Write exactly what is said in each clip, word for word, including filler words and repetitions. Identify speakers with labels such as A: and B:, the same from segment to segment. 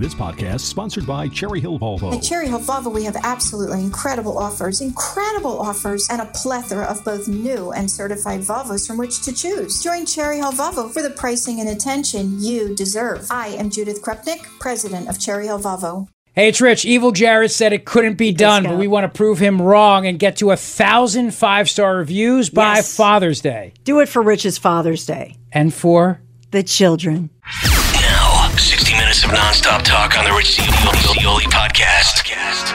A: This podcast is sponsored by Cherry Hill Volvo.
B: At Cherry Hill Volvo, we have absolutely incredible offers, incredible offers, and a plethora of both new and certified Volvos from which to choose. Join Cherry Hill Volvo for the pricing and attention you deserve. I am Judith Krupnik, president of Cherry Hill Volvo.
C: Hey, it's Rich. Evil Jared said it couldn't be done, but we want to prove him wrong and get to a thousand five-star reviews by
D: Yes.
C: Father's Day.
D: Do it for Rich's Father's Day.
C: And for
D: the children.
E: Now, sixty minutes of nonstop talk on the Rich Zeoli podcast.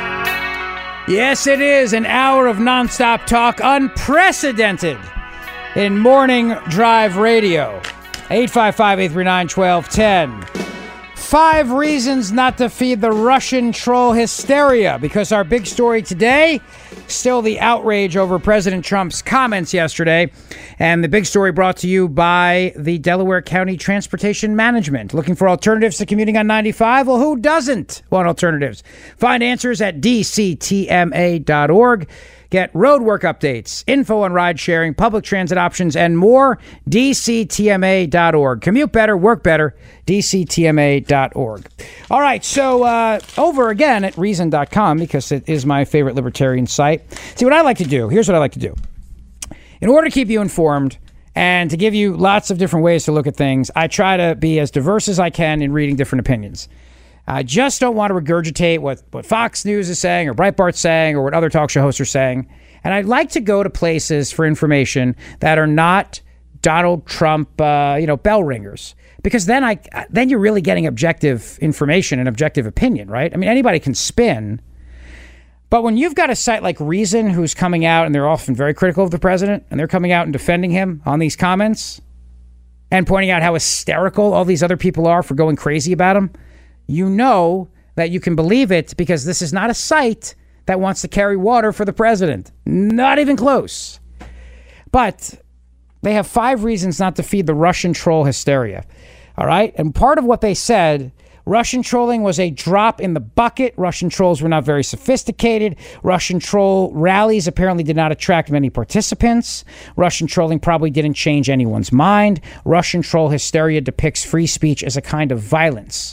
C: Yes, it is an hour of nonstop talk, unprecedented in morning drive radio. eight five five, eight three nine, one two one zero. Five reasons not to feed the Russian troll hysteria, because our big story today, still the outrage over President Trump's comments yesterday, and the big story brought to you by the Delaware County Transportation Management. Looking for alternatives to commuting on ninety-five? Well, who doesn't want alternatives? Find answers at d c t m a dot org. Get roadwork updates, info on ride sharing, public transit options, and more. d c t m a dot org. Commute better, work better. d c t m a dot org. All right, so uh, over again at reason dot com, because it is my favorite libertarian site. See, what I like to do, here's what I like to do. In order to keep you informed and to give you lots of different ways to look at things, I try to be as diverse as I can in reading different opinions. I just don't want to regurgitate what, what Fox News is saying or Breitbart's saying or what other talk show hosts are saying. And I'd like to go to places for information that are not Donald Trump, uh, you know, bell ringers. Because then I then you're really getting objective information and objective opinion, right? I mean, anybody can spin. But when you've got a site like Reason who's coming out, and they're often very critical of the president, and they're coming out and defending him on these comments and pointing out how hysterical all these other people are for going crazy about him, you know that you can believe it, because this is not a site that wants to carry water for the president. Not even close. But they have five reasons not to feed the Russian troll hysteria. All right? And part of what they said, Russian trolling was a drop in the bucket. Russian trolls were not very sophisticated. Russian troll rallies apparently did not attract many participants. Russian trolling probably didn't change anyone's mind. Russian troll hysteria depicts free speech as a kind of violence.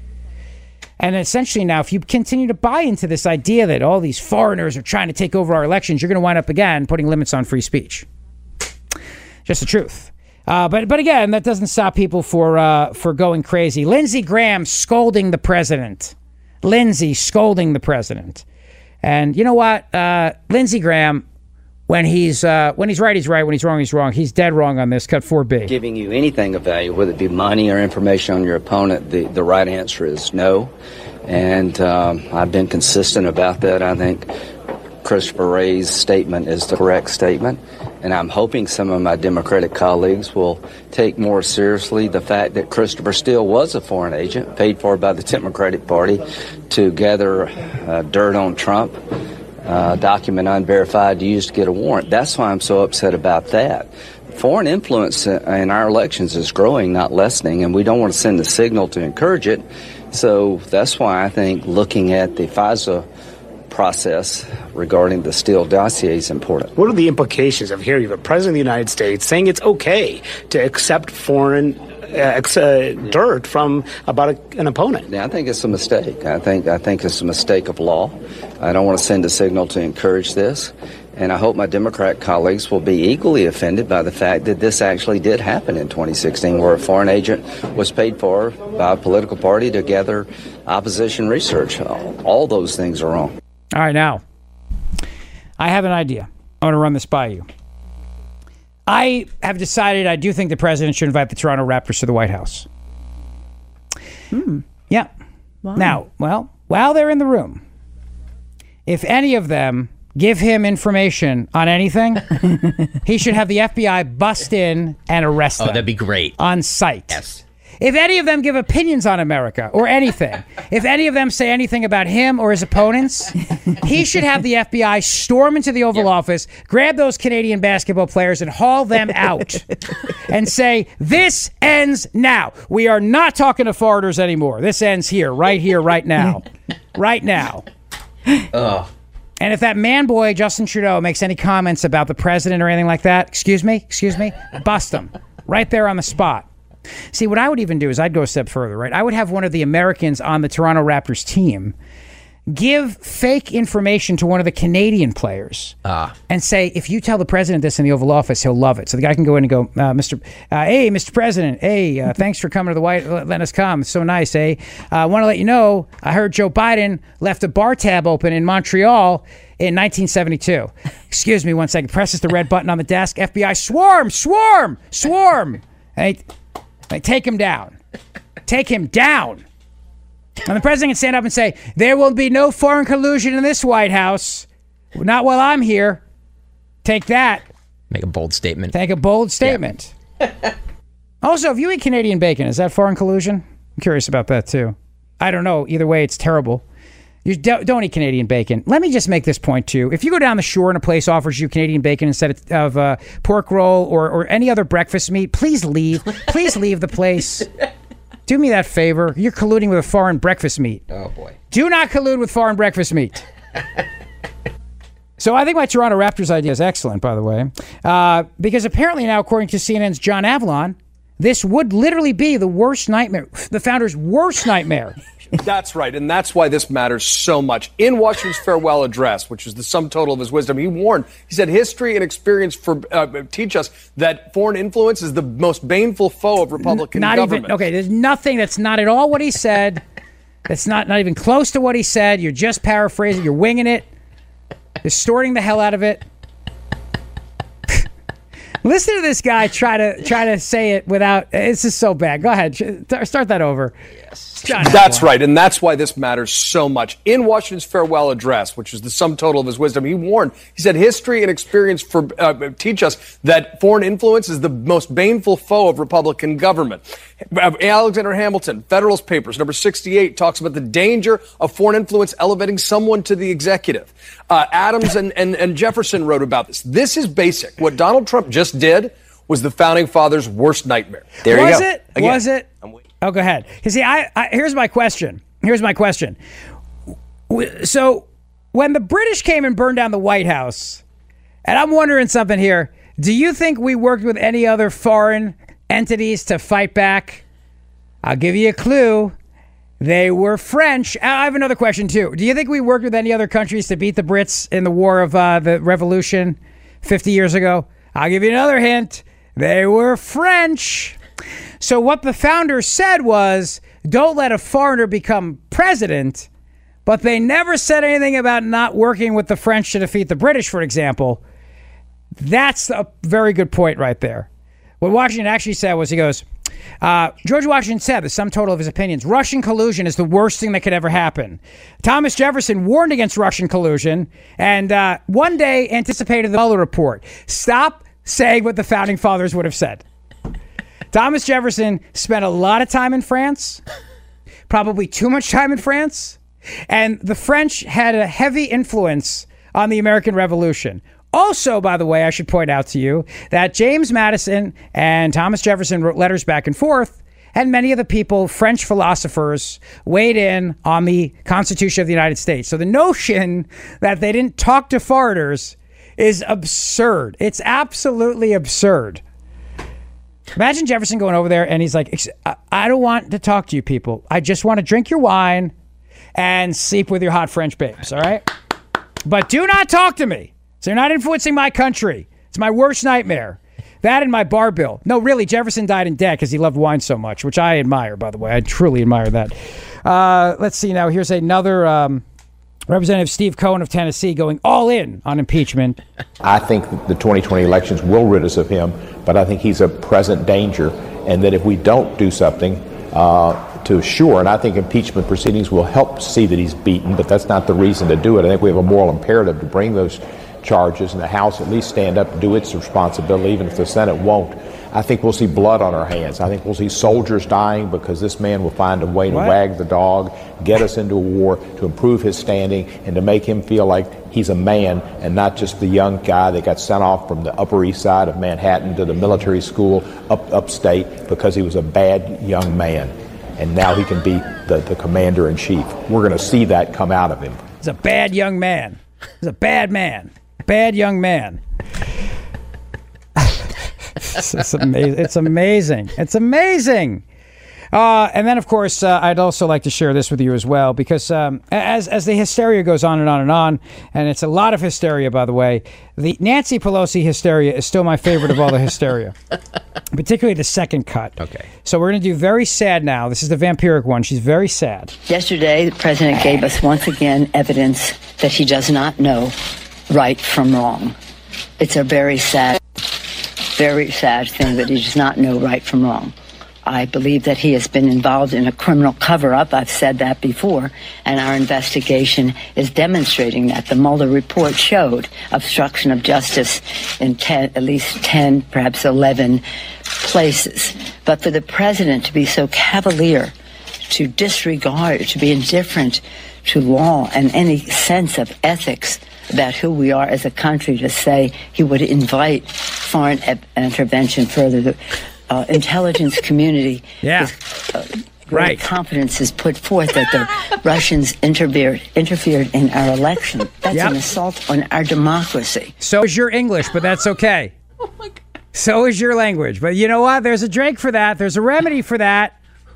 C: And essentially now, if you continue to buy into this idea that all these foreigners are trying to take over our elections, you're going to wind up again putting limits on free speech. Just the truth. Uh, but but again, that doesn't stop people for uh, for going crazy. Lindsey Graham scolding the president. Lindsey scolding the president. And you know what? Uh, Lindsey Graham, when he's uh, when he's right, he's right. When he's wrong, he's wrong. He's dead wrong on this. Cut four B.
F: Giving you anything of value, whether it be money or information on your opponent, the, the right answer is no. And um, I've been consistent about that. I think Christopher Wray's statement is the correct statement. And I'm hoping some of my Democratic colleagues will take more seriously the fact that Christopher Steele was a foreign agent paid for by the Democratic Party to gather uh, dirt on Trump. Uh, document unverified used to get a warrant. That's why I'm so upset about that. Foreign influence in our elections is growing, not lessening, and we don't want to send a signal to encourage it. So that's why I think looking at the FISA process regarding the Steele dossier is important.
G: What are the implications of hearing the President of the United States saying it's okay to accept foreign uh, ex- uh, dirt from about a, an opponent?
F: Yeah, I think it's a mistake. I think I think it's a mistake of law. I don't want to send a signal to encourage this. And I hope my Democrat colleagues will be equally offended by the fact that this actually did happen in twenty sixteen, where a foreign agent was paid for by a political party to gather opposition research. All those things are wrong.
C: All right, now, I have an idea. I want to run this by you. I have decided I do think the president should invite the Toronto Raptors to the White House.
D: Hmm.
C: Yeah.
D: Wow.
C: Now, well, while they're in the room, if any of them give him information on anything, he should have the F B I bust in and arrest them.
H: Oh, that'd be great.
C: On site.
H: Yes.
C: If any of them give opinions on America or anything, if any of them say anything about him or his opponents, he should have the F B I storm into the Oval Office, grab those Canadian basketball players and haul them out and say, this ends now. We are not talking to foreigners anymore. This ends here, right here, right now. Right now.
H: Oh.
C: And if that man boy, Justin Trudeau, makes any comments about the president or anything like that, excuse me, excuse me, bust him right there on the spot. See, what I would even do is I'd go a step further, right? I would have one of the Americans on the Toronto Raptors team give fake information to one of the Canadian players
H: Ah.
C: and say, if you tell the president this in the Oval Office, he'll love it. So the guy can go in and go, uh, Mister Uh, hey, Mister President, hey, uh, thanks for coming to the White, letting us come. It's so nice, eh? I uh, want to let you know, I heard Joe Biden left a bar tab open in Montreal in nineteen seventy-two. Excuse me one second. Presses the red button on the desk. F B I, swarm, swarm, swarm. And they, they take him down. Take him down. And the president can stand up and say, there will be no foreign collusion in this White House. Not while I'm here. Take that.
H: Make a bold statement.
C: Take a bold statement. Yeah. Also, if you eat Canadian bacon, is that foreign collusion? I'm curious about that, too. I don't know. Either way, it's terrible. You don't, don't eat Canadian bacon. Let me just make this point, too. If you go down the shore and a place offers you Canadian bacon instead of, of uh, pork roll or, or any other breakfast meat, please leave. Please leave the place. Do me that favor. You're colluding with a foreign breakfast meat.
H: Oh, boy.
C: Do not collude with foreign breakfast meat. So I think my Toronto Raptors idea is excellent, by the way, uh, because apparently now, according to C N N's John Avalon, this would literally be the worst nightmare, the founder's worst nightmare.
I: That's right, and that's why this matters so much. In Washington's farewell address, which is the sum total of his wisdom, he warned, he said, history and experience for, uh, teach us that foreign influence is the most baneful foe of Republican
C: not
I: government.
C: Even, okay, there's nothing that's not at all what he said. That's not, not even close to what he said. You're just paraphrasing. You're winging it. Distorting the hell out of it. Listen to this guy try to try to say it without. It's just so bad. Go ahead. Start that over. Yes. John
I: That's
C: Avalon.
I: right, and that's why this matters so much. In Washington's farewell address, which is the sum total of his wisdom, he warned, he said, history and experience for, uh, teach us that foreign influence is the most baneful foe of Republican government. Alexander Hamilton, Federalist Papers, number sixty-eight, talks about the danger of foreign influence elevating someone to the executive. Uh, Adams and, and, and Jefferson wrote about this. This is basic. What Donald Trump just did was the Founding Fathers' worst nightmare.
C: There you go. Was it? Again, was it? Oh, go ahead. Because see, I, I here's my question. Here's my question. So, when the British came and burned down the White House, and I'm wondering something here, do you think we worked with any other foreign entities to fight back? I'll give you a clue. They were French. I have another question, too. Do you think we worked with any other countries to beat the Brits in the War of uh, the Revolution fifty years ago? I'll give you another hint. They were French. So what the founders said was, don't let a foreigner become president, but they never said anything about not working with the French to defeat the British, for example. That's a very good point right there. What Washington actually said was, he goes, uh, George Washington said, the sum total of his opinions, Russian collusion is the worst thing that could ever happen. Thomas Jefferson warned against Russian collusion and uh, one day anticipated the Mueller report. Stop saying what the founding fathers would have said. Thomas Jefferson spent a lot of time in France, probably too much time in France, and the French had a heavy influence on the American Revolution. Also, by the way, I should point out to you that James Madison and Thomas Jefferson wrote letters back and forth, and many of the people, French philosophers, weighed in on the Constitution of the United States. So the notion that they didn't talk to foreigners is absurd. It's absolutely absurd. Imagine Jefferson going over there and he's like, I don't want to talk to you people. I just want to drink your wine and sleep with your hot French babes, all right? But do not talk to me. So you're not influencing my country. It's my worst nightmare. That and my bar bill. No, really, Jefferson died in debt because he loved wine so much, which I admire, by the way. I truly admire that. Uh, let's see now. Here's another um, Representative Steve Cohen of Tennessee going all in on impeachment.
J: I think that the twenty twenty elections will rid us of him, but I think he's a present danger, and that if we don't do something uh, to assure, and I think impeachment proceedings will help see that he's beaten, but that's not the reason to do it. I think we have a moral imperative to bring those charges, and the House at least stand up and do its responsibility, even if the Senate won't. I think we'll see blood on our hands. I think we'll see soldiers dying because this man will find a way to
C: what?
J: wag the dog, get us into a war, to improve his standing, and to make him feel like he's a man and not just the young guy that got sent off from the Upper East Side of Manhattan to the military school up upstate because he was a bad young man. And now he can be the, the commander-in-chief. We're going to see that come out of him.
C: He's a bad young man. He's a bad man. Bad young man. it's, it's amazing. It's amazing. It's amazing. Uh, and then, of course, uh, I'd also like to share this with you as well, because um, as as the hysteria goes on and on and on, and it's a lot of hysteria, by the way, the Nancy Pelosi hysteria is still my favorite of all the hysteria, particularly the second cut.
H: Okay.
C: So we're going to do very sad now. This is the vampiric one. She's very sad.
K: Yesterday, the president gave us once again evidence that he does not know right from wrong. It's a very sad, very sad thing that he does not know right from wrong. I believe that he has been involved in a criminal cover-up. I've said that before, and our investigation is demonstrating that. The Mueller report showed obstruction of justice in ten, at least ten, perhaps eleven places. But for the president to be so cavalier, to disregard, to be indifferent to law and any sense of ethics about who we are as a country, to say he would invite foreign e- intervention further, the uh, intelligence community,
C: yeah.
K: with, uh, great
C: right.
K: confidence is put forth that the Russians interfered interfered in our election. That's
C: Yep.
K: an assault on our democracy.
C: So is your English, but that's okay. Oh my God. So is your language. But you know what? There's a drink for that. There's a remedy for that.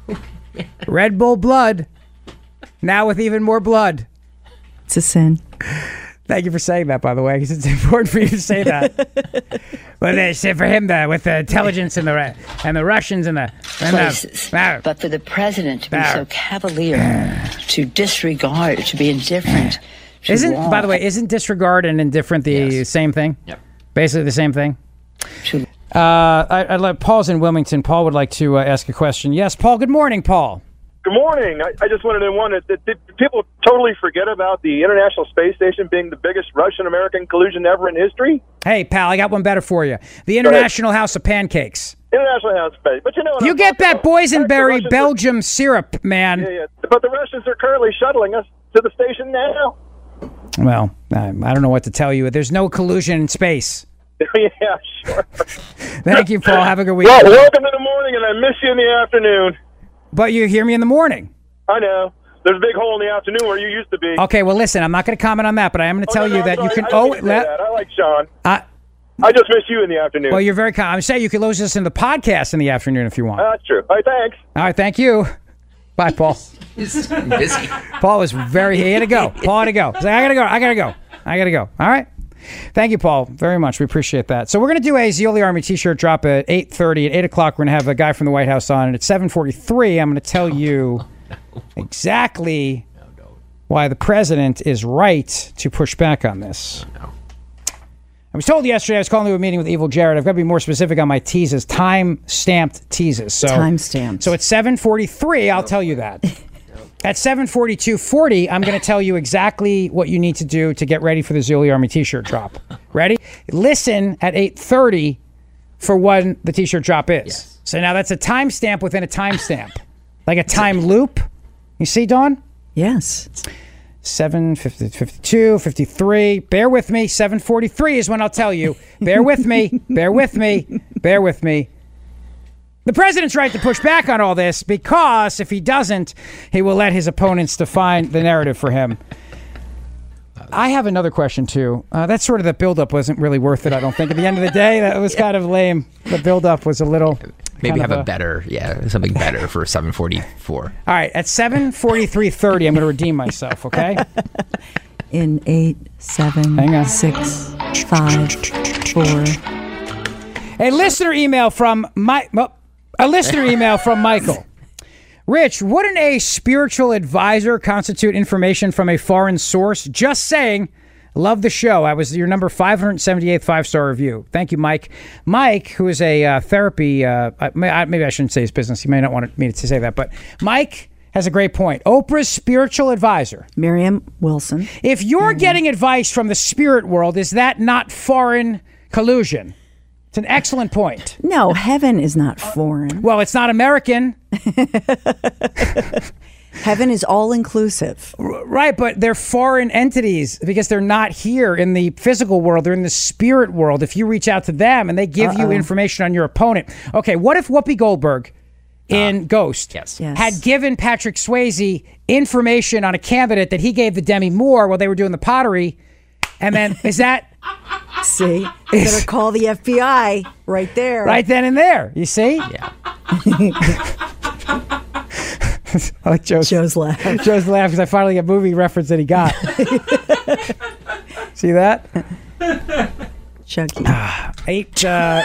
C: Red Bull blood. Now with even more blood.
D: It's a sin.
C: Thank you for saying that, by the way, because it's important for you to say that. But they say for him, the, with the intelligence and the and the Russians and the... And
K: places.
C: the
K: but for the president to be so cavalier, to disregard, to be indifferent to
C: Isn't,
K: law.
C: by the way, isn't disregard and indifferent the yes. same thing?
H: Yep.
C: Basically the same thing? Uh, I, I'd like Paul's in Wilmington. Paul would like to uh, ask a question. Yes, Paul. Good morning, Paul.
L: Good morning. I, I just wanted to wonder, did, did people totally forget about the International Space Station being the biggest Russian-American collusion ever in history?
C: Hey, pal, I got one better for you. The International House of Pancakes.
L: International House of Space. But you know what
C: You
L: I'm
C: get that
L: about.
C: boysenberry
L: The
C: Belgium syrup, man.
L: Are, yeah, yeah. But the Russians are currently shuttling us to the station now.
C: Well, um, I don't know what to tell you. There's no collusion in space.
L: Yeah, sure.
C: Thank you, Paul. Have a good week.
L: Well, welcome to the morning, and I miss you in the afternoon.
C: But you hear me in the morning.
L: I know. There's a big hole in the afternoon where you used to be.
C: Okay, well, listen, I'm not going to comment on that, but I am going to
L: Oh,
C: tell
L: no,
C: you
L: no,
C: that
L: I'm
C: you
L: sorry.
C: can...
L: I don't
C: Oh,
L: mean to say
C: let,
L: that. I like Sean.
C: Uh,
L: I just miss you in the afternoon.
C: Well, you're very kind. I'm saying you can lose this in the podcast in the afternoon if you want.
L: Uh, that's true. All right, thanks.
C: All right, thank you. Bye, Paul.
H: He's busy.
C: Paul was very... He had to go. Paul had to go. He's like, I got to go. I got to go. I got to go. All right. Thank you, Paul, very much. We appreciate that. So we're going to do a Zeoli Army T-shirt drop at eight thirty. At eight o'clock, we're going to have a guy from the White House on. And at seven forty-three, I'm going to tell you exactly why the president is right to push back on this. I was told yesterday I was calling to a meeting with Evil Jared. I've got to be more specific on my teases, time-stamped teases. So,
D: Time-stamped.
C: So at seven forty-three, I'll tell you that. At seven forty-two forty, I'm going to tell you exactly what you need to do to get ready for the Zeoli Army T-shirt drop. Ready? Listen at eight thirty for when the T-shirt drop is.
H: Yes.
C: So now that's a timestamp within a timestamp. Like a time loop. You see, Dawn?
D: Yes.
C: seven fifty, fifty-two, fifty-three. Bear with me. seven forty-three is when I'll tell you. Bear with me. Bear with me. Bear with me. The president's right to push back on all this because if he doesn't, he will let his opponents define the narrative for him. I have another question, too. Uh, that sort of the buildup wasn't really worth it, I don't think. At the end of the day, that was kind of lame. The buildup was a little...
H: Maybe have
C: a,
H: a better, yeah, something better for seven forty-four.
C: All right, at seven forty-three thirty, I'm going to redeem myself, okay?
D: In eight, seven,
C: Hang on.
D: six, five, four.
C: A listener email from my well, a listener email from Michael. Rich, wouldn't a spiritual advisor constitute information from a foreign source? Just saying. Love the show. I was your number five hundred seventy-eighth five-star review. Thank you, Mike. Mike, who is a uh, therapy, uh, maybe I shouldn't say his business. He may not want me to say that, but Mike has a great point. Oprah's spiritual advisor.
D: Miriam Wilson.
C: If you're mm-hmm. getting advice from the spirit world, is that not foreign collusion? It's an excellent point.
D: No, heaven is not foreign.
C: Well, it's not American.
D: Heaven is all-inclusive.
C: Right, but they're foreign entities because they're not here in the physical world. They're in the spirit world. If you reach out to them and they give Uh-oh. you information on your opponent. Okay, what if Whoopi Goldberg in uh, Ghost
H: yes.
D: Yes.
C: had given Patrick Swayze information on a candidate that he gave to Demi Moore while they were doing the pottery? And then, is that
D: See? Better call the F B I right there.
C: Right then and there. You see?
H: Yeah.
C: I like Joe's,
D: Joe's laugh.
C: Joe's laugh because I finally get movie reference that he got. See that?
D: Chucky.
C: Eight. Uh,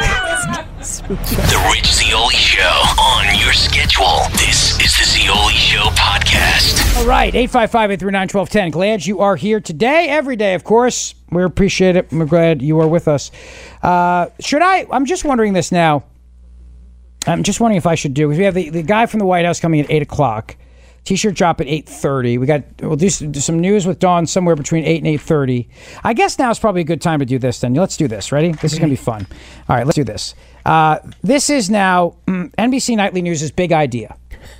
E: The Rich Zeoli Show on your schedule. This is the Zeoli Show podcast.
C: all right. eight five five, eight three nine, one two one zero. Glad you are here today. Every day, of course. We appreciate it. We're glad you are with us. Uh, should I? I'm just wondering this now. I'm just wondering if I should do, because we have the, the guy from the White House coming at eight o'clock. T-shirt drop at eight thirty. We got, we'll do some, do some news with Dawn somewhere between eight and eight thirty. I guess now is probably a good time to do this then. Let's do this. Ready? This is going to be fun. All right, let's do this. Uh, this is now mm, N B C Nightly News' big idea.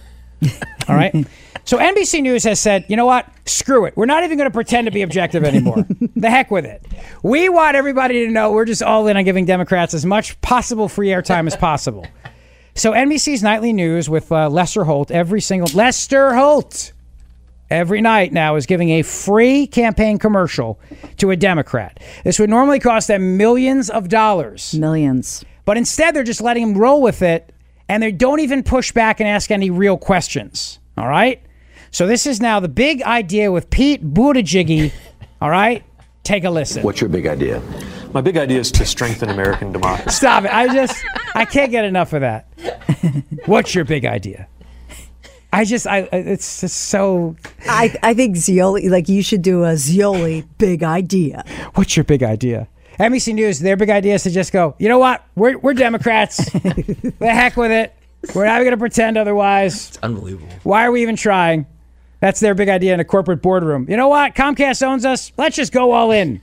C: All right? So N B C News has said, you know what? Screw it. We're not even going to pretend to be objective anymore. The heck with it. We want everybody to know we're just all in on giving Democrats as much possible free airtime as possible. So N B C's Nightly News with uh, Lester Holt, every single... Lester Holt! Every night now is giving a free campaign commercial to a Democrat. This would normally cost them millions of dollars.
D: Millions.
C: But instead, they're just letting them roll with it, and they don't even push back and ask any real questions. All right? So this is now the big idea with Pete Buttigieg. All right? Take a listen.
M: What's your big idea?
N: My big idea is to strengthen American democracy.
C: Stop it. I just, I can't get enough of that. What's your big idea? I just, I, it's just so.
D: I, I think Zeoli, like you should do a Zeoli big idea.
C: What's your big idea? N B C News, their big idea is to just go, you know what? We're, we're Democrats. The heck with it. We're not going to pretend otherwise.
H: It's unbelievable.
C: Why are we even trying? That's their big idea in a corporate boardroom. You know what? Comcast owns us. Let's just go all in.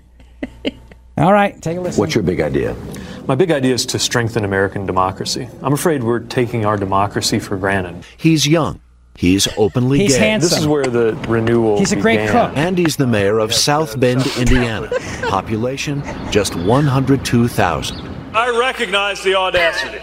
C: All right, take a listen.
M: What's your big idea?
N: My big idea is to strengthen American democracy. I'm afraid we're taking our democracy for granted.
O: He's young. He's openly
C: He's
O: gay.
C: handsome.
N: This is where the renewal
C: He's a great
N: began.
C: cook.
O: And he's the mayor of South Bend, Indiana. Population, just one hundred two thousand.
P: I recognize the audacity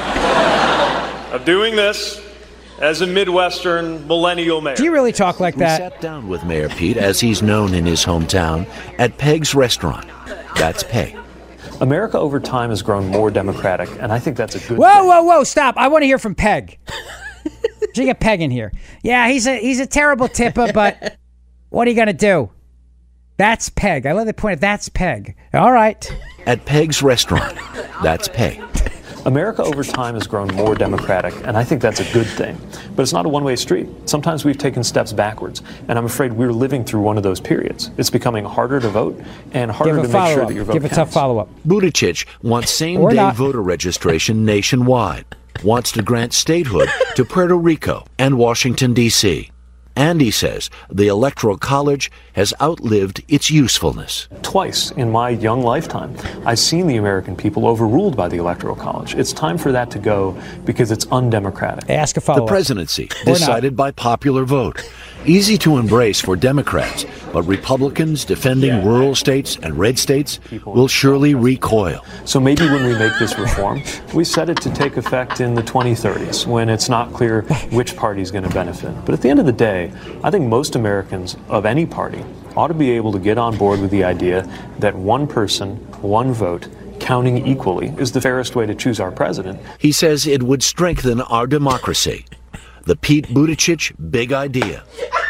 P: of doing this as a Midwestern millennial mayor.
C: Do you really talk like
O: We
C: that?
O: sat down with Mayor Pete, as he's known in his hometown, at Peg's Restaurant. That's Peg.
N: America over time has grown more democratic, and I think that's a good
C: Whoa,
N: thing.
C: whoa, whoa! Stop! I want to hear from Peg. Should get Peg in here. Yeah, he's a he's a terrible tipper, but what are you gonna do? That's Peg. I love the point of that's Peg. All right.
O: At Peg's Restaurant. That's Peg.
N: America over time has grown more democratic, and I think that's a good thing. But it's not a one-way street. Sometimes we've taken steps backwards, and I'm afraid we're living through one of those periods. It's becoming harder to vote and harder
C: Give a
N: to make sure
C: follow-up.
N: that your vote
C: Give a
N: counts.
C: tough follow-up.
O: Buttigieg wants
C: Or
O: same-day
C: not.
O: voter registration nationwide. Wants to grant statehood to Puerto Rico and Washington, D C And he says the Electoral College has outlived its usefulness.
N: Twice in my young lifetime, I've seen the American people overruled by the Electoral College. It's time for that to go because it's undemocratic.
C: Ask a
O: The
C: follow-up.
O: presidency
C: Or not.
O: decided by popular vote. Easy to embrace for Democrats, but Republicans defending rural states and red states will surely recoil.
N: So maybe when we make this reform, we set it to take effect in the twenty thirties, when it's not clear which party is going to benefit. But at the end of the day, I think most Americans of any party ought to be able to get on board with the idea that one person, one vote, counting equally is the fairest way to choose our president.
O: He says it would strengthen our democracy. The Pete Buttigieg big idea.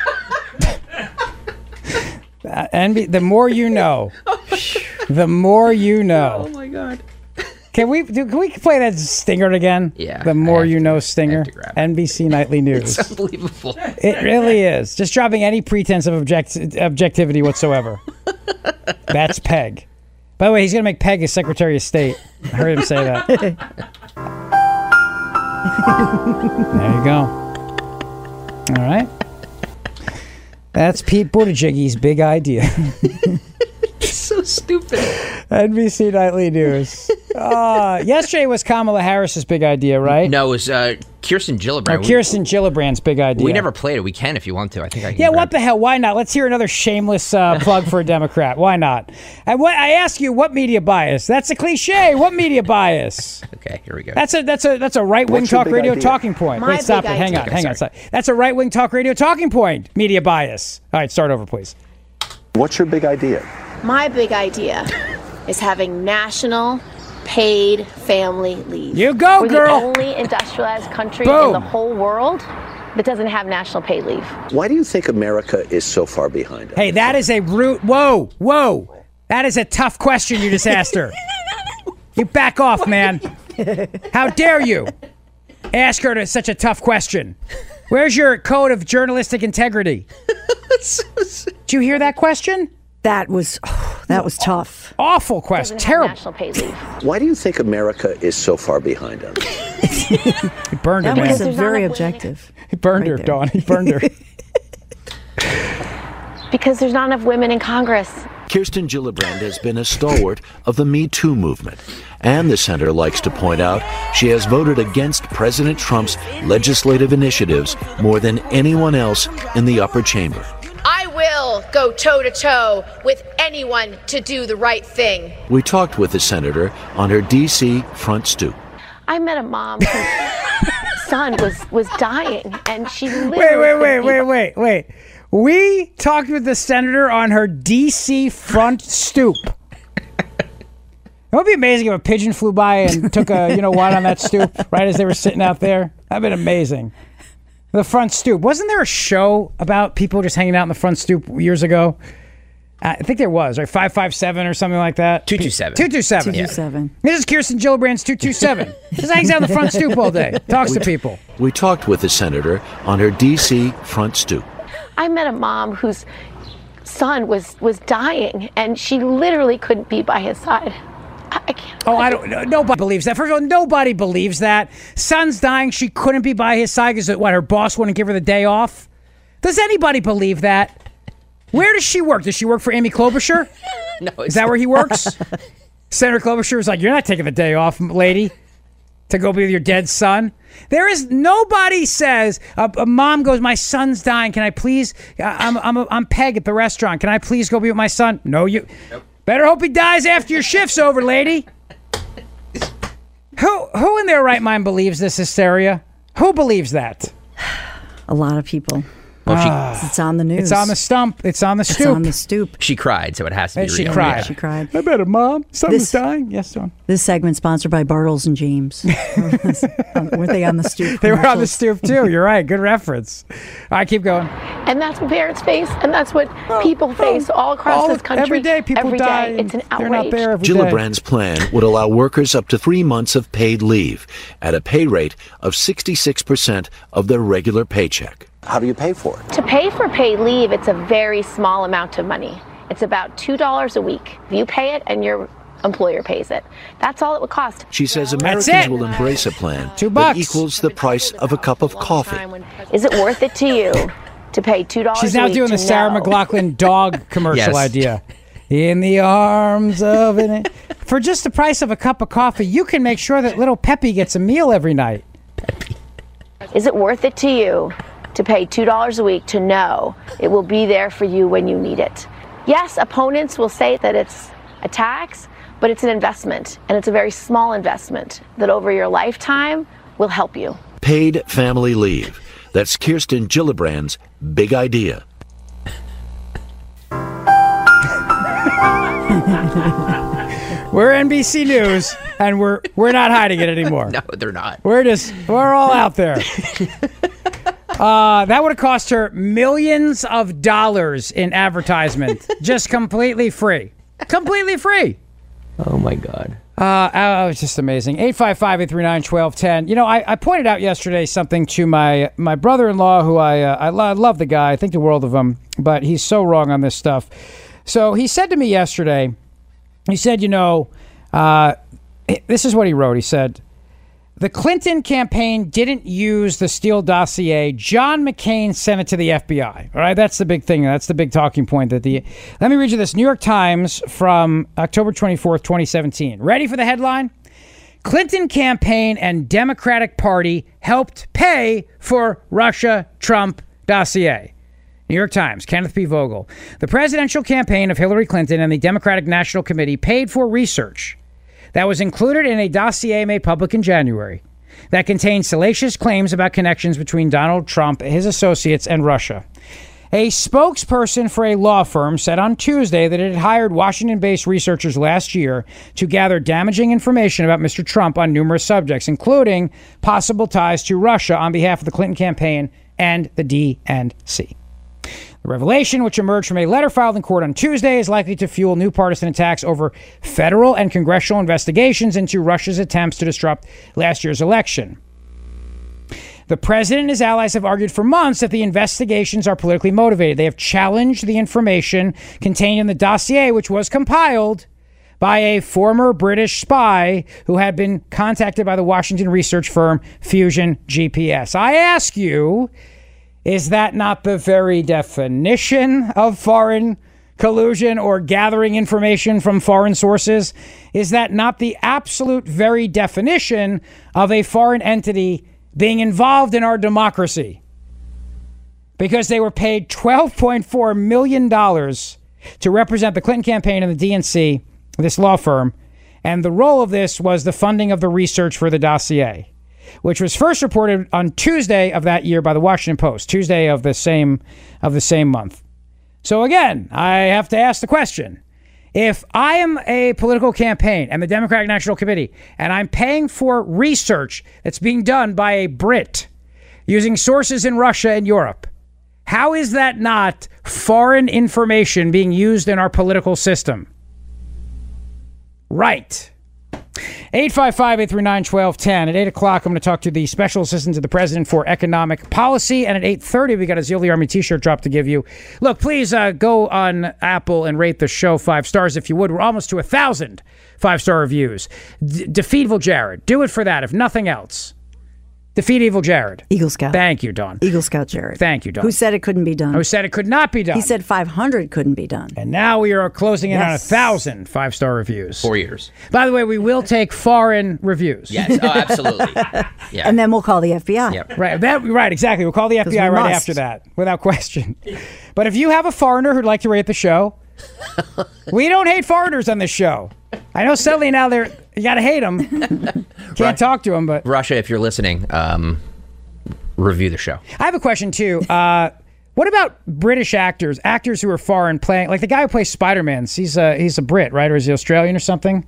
C: Uh, and the more you know, the more you know.
H: Oh my God.
C: Can we do, can we play that stinger again?
H: Yeah,
C: The
H: I
C: more
H: have
C: you
H: to-
C: know
H: I
C: stinger.
H: have to grab it.
C: N B C Nightly News.
H: It's unbelievable.
C: It really is. Just dropping any pretense of object- objectivity whatsoever. That's Peg. By the way, he's going to make Peg his Secretary of State. I heard him say that. There you go. All right. That's Pete Buttigieg's big idea.
H: So stupid.
C: N B C Nightly News. Uh, yesterday was Kamala Harris's big idea, right?
H: No, it was uh, Kirsten Gillibrand.
C: Or Kirsten Gillibrand's big idea.
H: We never played it. We can if you want to. I think I can.
C: Yeah,
H: grab
C: what the hell? Why not? Let's hear another shameless uh, plug for a Democrat. Why not? And what I ask you, what media bias? That's a cliche. What media bias?
H: Okay, here we go.
C: That's a that's a that's a right wing
H: What's your
C: talk
H: big
C: radio
H: idea?
C: talking point.
Q: My
C: Wait, stop
Q: big
C: it. Hang
Q: idea.
C: on,
H: Okay,
C: hang on.
H: sorry.
C: Stop. That's a right wing talk radio talking point. Media bias. All right, start over, please.
M: What's your big idea?
Q: My big idea
M: is having national paid family leave.
C: You go,
M: We're
C: girl.
M: the only industrialized country
C: Boom.
M: in the whole world that doesn't have national paid leave.
Q: Why do you think America is so far behind?
C: Hey, that is a root. Whoa, whoa. That is a tough question you just asked her. You back off, man. How dare you ask her to such a tough question? Where's your code of journalistic integrity? Did you hear that question?
D: That was oh, that was tough.
C: Awful question. Terrible.
M: National paid leave.
Q: Why do you think America is so far behind us?
C: He burned her,
D: That
C: man.
D: was a very objective.
C: He burned
D: right
C: her,
D: there.
C: Dawn. He burned her.
M: Because there's not enough women in Congress.
O: Kirsten Gillibrand has been a stalwart of the Me Too movement. And the center likes to point out she has voted against President Trump's legislative initiatives more than anyone else in the upper chamber.
R: I will go toe-to-toe with anyone to do the right thing.
O: We talked with the senator on her D C front stoop.
M: I met a mom whose son was, was dying, and she literally
C: Wait, wait, wait,
M: couldn't
C: wait,
M: be-
C: wait, wait. We talked with the senator on her D C front stoop. It would be amazing if a pigeon flew by and took a, you know what, on that stoop right as they were sitting out there. That'd been amazing. The front stoop. Wasn't there a show about people just hanging out in the front stoop years ago? I think there was, right? five five seven or something like that.
H: two two seven.
C: two two seven.
D: two two seven.
C: This is Kirsten Gillibrand's two two seven. Just hangs out in the front stoop all day. Talks to people.
O: We talked with the senator on her D C front stoop.
M: I met a mom whose son was, was dying, and she literally couldn't be by his side. I, I can't.
C: Oh, I don't. no- Nobody believes that. First of all, nobody believes that. Son's dying. She couldn't be by his side because what? Her boss wouldn't give her the day off. Does anybody believe that? Where does she work? Does she work for Amy Klobuchar?
H: No,
C: Is that where he works? Senator Klobuchar was like, "You're not taking the day off, lady, to go be with your dead son." There is nobody says a, a mom goes, "My son's dying. Can I please? I'm I'm I'm Peg at the restaurant. Can I please go be with my son?" No, you. Nope. Better hope he dies after your shift's over, lady. Who who in their right mind believes this hysteria? Who believes that?
D: A lot of people.
H: Well, she,
C: Ah.
D: It's on the news.
C: It's on the stump. It's on the
D: It's
C: stoop.
D: on the stoop.
H: she cried, so it has to be
C: And she
H: real.
C: cried.
H: Yeah.
D: She cried.
C: I bet a mom. Son's
D: This-
C: dying. Yes, Dawn.
D: This segment sponsored by Bartles and James. Were they on the stoop?
C: They were on the
D: commercials?
C: stoop too. You're right. Good reference. All right, keep going.
M: And that's what parents face, and that's what people face all across
C: All
M: this country.
C: every day, people
M: Every
C: die.
M: day. It's an
C: and They're
M: outrage.
C: not there every day.
O: Gillibrand's plan would allow workers up to three months of paid leave at a pay rate of sixty-six percent of their regular paycheck.
Q: How do you pay for it?
M: To pay for paid leave, it's a very small amount of money. It's about two dollars a week. You pay it, and your employer pays it. That's all it would cost.
O: She says
C: That's
O: Americans
C: it.
O: will embrace a plan
C: Two
O: that
C: bucks.
O: equals the price of a cup of coffee.
M: Is it worth it to you to pay two dollars?
C: She's
M: a
C: now
M: week
C: doing
M: to
C: the Sarah
M: know?
C: McLachlan dog commercial
H: Yes.
C: idea. In the arms of an... For just the price of a cup of coffee, you can make sure that little Peppy gets a meal every night.
M: Is it worth it to you to pay two dollars a week to know it will be there for you when you need it? Yes, opponents will say that it's a tax, but it's an investment, and it's a very small investment that over your lifetime will help you.
O: Paid family leave. That's Kirsten Gillibrand's big idea.
C: We're N B C News, and we're we're not hiding it anymore.
H: No, they're not.
C: We're just we're all out there. Uh, that would have cost her millions of dollars in advertisement, just completely free, completely free.
H: Oh my God.
C: Uh, oh, it's just amazing. eight five five, eight three nine, one two one zero. You know, I, I pointed out yesterday something to my my brother-in-law, who I uh, I, lo- I love the guy. I think the world of him, but he's so wrong on this stuff. So he said to me yesterday, he said, you know, uh, this is what he wrote. He said, the Clinton campaign didn't use the Steele dossier. John McCain sent it to the F B I. All right, that's the big thing. That's the big talking point. That the let me read you this New York Times from October twenty-fourth, twenty seventeen. Ready for the headline? Clinton campaign and Democratic Party helped pay for Russia-Trump dossier. New York Times, Kenneth P. Vogel. The presidential campaign of Hillary Clinton and the Democratic National Committee paid for research that was included in a dossier made public in January that contained salacious claims about connections between Donald Trump, his associates, and Russia. A spokesperson for a law firm said on Tuesday that it had hired Washington-based researchers last year to gather damaging information about Mister Trump on numerous subjects, including possible ties to Russia on behalf of the Clinton campaign and the D N C. The revelation, which emerged from a letter filed in court on Tuesday, is likely to fuel new partisan attacks over federal and congressional investigations into Russia's attempts to disrupt last year's election. The president and his allies have argued for months that the investigations are politically motivated. They have challenged the information contained in the dossier, which was compiled by a former British spy who had been contacted by the Washington research firm Fusion G P S. I ask you, is that not the very definition of foreign collusion or gathering information from foreign sources? Is that not the absolute very definition of a foreign entity being involved in our democracy? Because they were paid twelve point four million dollars to represent the Clinton campaign and the D N C, this law firm, and the role of this was the funding of the research for the dossier, which was first reported on Tuesday of that year by the Washington Post, Tuesday of the same of the same month. So again, I have to ask the question. If I am a political campaign and the Democratic National Committee, and I'm paying for research that's being done by a Brit using sources in Russia and Europe, how is that not foreign information being used in our political system? Right. eight five five, eight three nine, one two one zero. At eight o'clock, I'm going to talk to the Special Assistant to the President for Economic Policy. And at eight thirty, we got a Zeoli Army t-shirt drop to give you. Look, please uh, go on Apple and rate the show five stars if you would. We're almost to a thousand five-star reviews. D- defeat Evil Jared. Do it for that, if nothing else. Defeat Evil Jared.
D: Eagle Scout.
C: Thank you, Dawn.
D: Eagle Scout Jared.
C: Thank you, Dawn.
D: Who said it couldn't be done?
C: Who said it could not be done?
D: He said five hundred couldn't be done.
C: And now we are closing in
D: Yes.
C: on a thousand five-star reviews.
H: Four years.
C: By the way, we will take foreign reviews.
H: Yes, oh, absolutely. Yeah.
D: And then we'll call the F B I.
H: Yep.
C: Right, that, right, exactly. We'll call the F B I
D: we
C: right
D: must.
C: after that, without question. But if you have a foreigner who'd like to rate the show, we don't hate foreigners on this show. I know suddenly now they're, you got to hate them. Can't
H: Right.
C: talk to them, but...
H: Russia, if you're listening, um, review the show.
C: I have a question, too. Uh, what about British actors, actors who are foreign playing, like the guy who plays Spider-Man, he's a, he's a Brit, right? Or is he Australian or something?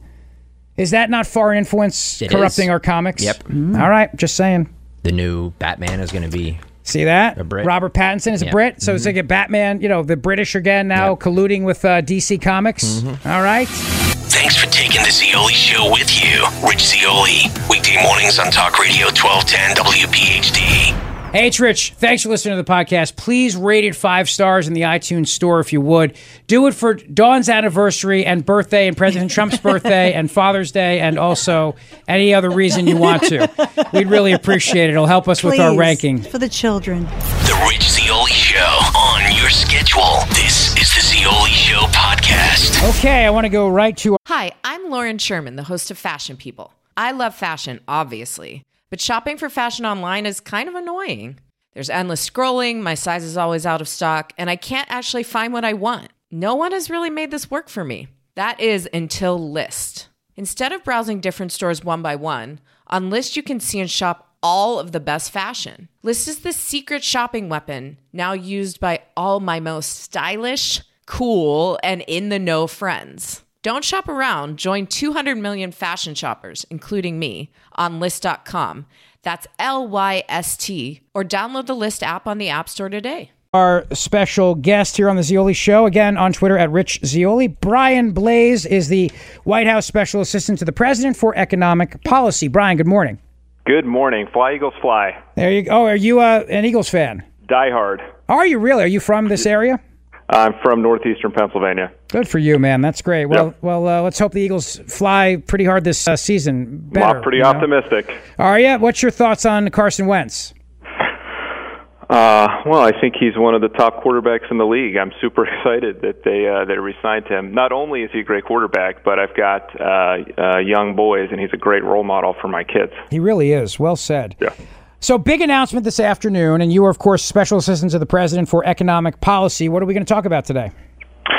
C: Is that not foreign influence
H: It
C: corrupting
H: is.
C: our comics?
H: Yep.
C: Mm. All right, just saying.
H: The new Batman is going to be...
C: See that?
H: A Brit.
C: Robert Pattinson is a
H: Yeah.
C: Brit, so
H: Mhm.
C: it's like a Batman, you know, the British again now colluding with uh, D C Comics.
H: Mm-hmm.
C: All right.
E: Thanks for taking the Zeoli Show with you. Rich Zeoli, weekday mornings on Talk Radio twelve ten W P H D.
C: Hey, it's Rich. Thanks for listening to the podcast. Please rate it five stars in the iTunes store if you would. Do it for Dawn's anniversary and birthday and President Trump's birthday and Father's Day and also any other reason you want to. We'd really appreciate it. It'll help us with our
D: Please,
C: ranking.
D: for the children.
E: The Rich Zeoli Show on your schedule. This is the Zeoli Show podcast.
C: Okay, I want to go right to...
S: Hi, I'm Lauren Sherman, the host of Fashion People. I love fashion, obviously, but shopping for fashion online is kind of annoying. There's endless scrolling, my size is always out of stock, and I can't actually find what I want. No one has really made this work for me. That is until Lyst. Instead of browsing different stores one by one, on Lyst you can see and shop all of the best fashion. Lyst is the secret shopping weapon now used by all my most stylish, cool, and in-the-know friends. Don't shop around. Join two hundred million fashion shoppers, including me, on Lyst dot com. That's L Y S T. Or download the Lyst app on the App Store today.
C: Our special guest here on the Zeoli Show, again on Twitter at Rich Zeoli. Brian Blaze is the White House Special Assistant to the President for Economic Policy. Brian, good morning.
T: Good morning. Fly, Eagles, fly.
C: There you go. Oh, are you uh, an Eagles fan?
T: Die hard.
C: Are you really? Are you from this area?
T: I'm from northeastern Pennsylvania.
C: Good for you, man. That's great. Well,
T: Yep.
C: well, uh, let's hope the Eagles fly pretty hard this uh, season. Better,
T: I'm pretty
C: you know?
T: optimistic.
C: Are you? What's your thoughts on Carson Wentz?
T: Uh, well, I think he's one of the top quarterbacks in the league. I'm super excited that they uh, they re-signed him. Not only is he a great quarterback, but I've got uh, uh, young boys, and he's a great role model for my kids.
C: He really is. Well said.
T: Yeah.
C: So, big announcement this afternoon, and you are, of course, Special Assistant to the President for Economic Policy. What are we going to talk about today?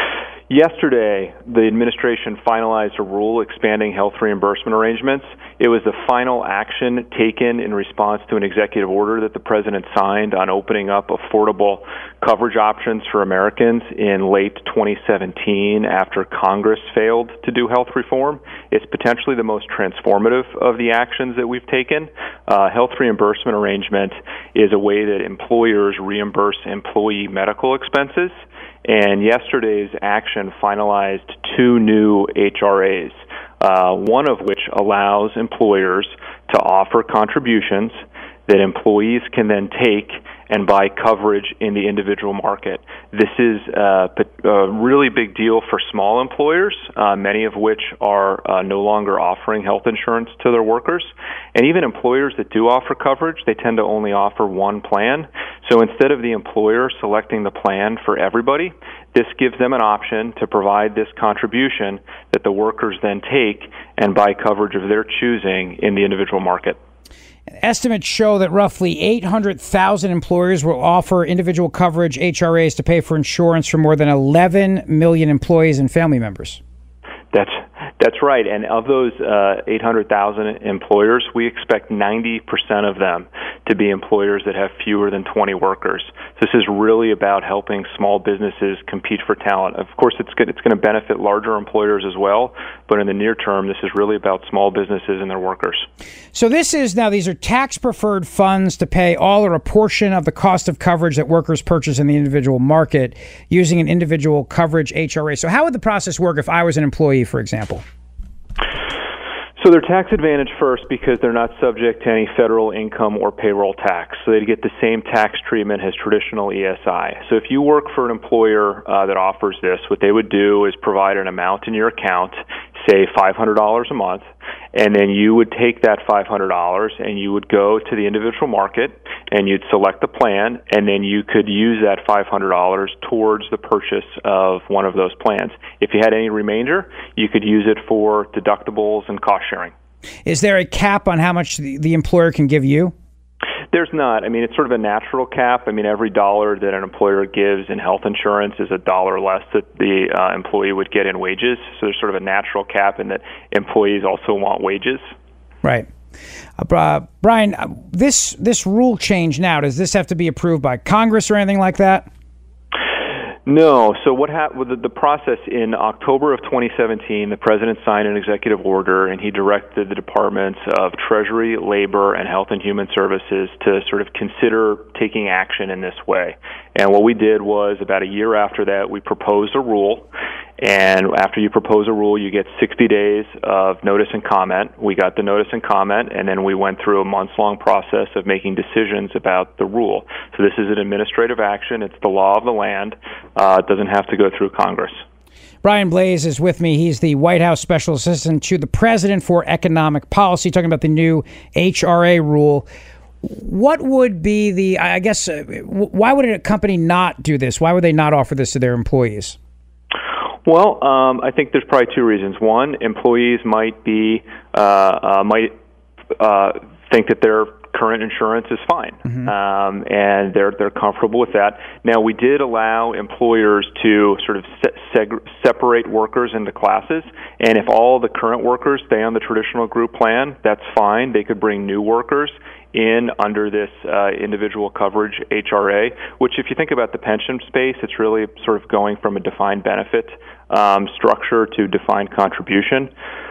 T: Yesterday, the administration finalized a rule expanding health reimbursement arrangements. It was the final action taken in response to an executive order that the president signed on opening up affordable coverage options for Americans in late twenty seventeen after Congress failed to do health reform. It's potentially the most transformative of the actions that we've taken. Uh, health reimbursement arrangement is a way that employers reimburse employee medical expenses. And yesterday's action finalized two new H R As, uh, one of which allows employers to offer contributions that employees can then take and buy coverage in the individual market. This is uh, a really big deal for small employers, uh, many of which are uh, no longer offering health insurance to their workers. And even employers that do offer coverage, they tend to only offer one plan. So instead of the employer selecting the plan for everybody, this gives them an option to provide this contribution that the workers then take and buy coverage of their choosing in the individual market.
C: Estimates show that roughly eight hundred thousand employers will offer individual coverage H R As to pay for insurance for more than eleven million employees and family members.
T: That's that's right. And of those uh, eight hundred thousand employers, we expect ninety percent of them to be employers that have fewer than twenty workers. This is really about helping small businesses compete for talent. Of course, it's good, it's going to benefit larger employers as well, but in the near term, this is really about small businesses and their workers.
C: So this is now, these are tax-preferred funds to pay all or a portion of the cost of coverage that workers purchase in the individual market using an individual coverage H R A. So how would the process work if I was an employee, for example?
T: So they're tax advantaged first because they're not subject to any federal income or payroll tax. So they'd get the same tax treatment as traditional E S I. So if you work for an employer uh, that offers this, what they would do is provide an amount in your account, say five hundred dollars a month, and then you would take that five hundred dollars and you would go to the individual market and you'd select the plan, and then you could use that five hundred dollars towards the purchase of one of those plans. If you had any remainder, you could use it for deductibles and cost sharing.
C: Is there a cap on how much the, the employer can give you?
T: There's not. I mean, it's sort of a natural cap. I mean, every dollar that an employer gives in health insurance is a dollar less that the uh, employee would get in wages. So there's sort of a natural cap in that employees also want wages.
C: Right. Uh, Brian, uh, this this rule change now, does this have to be approved by Congress or anything like that?
T: No. So what happened with the process in October of twenty seventeen, the president signed an executive order and he directed the departments of Treasury, Labor, and Health and Human Services to sort of consider taking action in this way. And what we did was, about a year after that, we proposed a rule. And after you propose a rule, you get sixty days of notice and comment. We got the notice and comment, and then we went through a months-long process of making decisions about the rule. So this is an administrative action. It's the law of the land. Uh, it doesn't have to go through Congress.
C: Brian Blase is with me. He's the White House Special Assistant to the President for Economic Policy, talking about the new H R A rule. What would be the, I guess, uh, why would a company not do this? Why would they not offer this to their employees?
T: Well, um, I think there's probably two reasons. One, employees might be uh, uh, might uh, think that their current insurance is fine, mm-hmm. um, and they're they're comfortable with that. Now, we did allow employers to sort of se- seg- separate workers into classes, and if all the current workers stay on the traditional group plan, that's fine. They could bring new workers in under this uh, individual coverage H R A, which, if you think about the pension space, it's really sort of going from a defined benefit um, structure to defined contribution.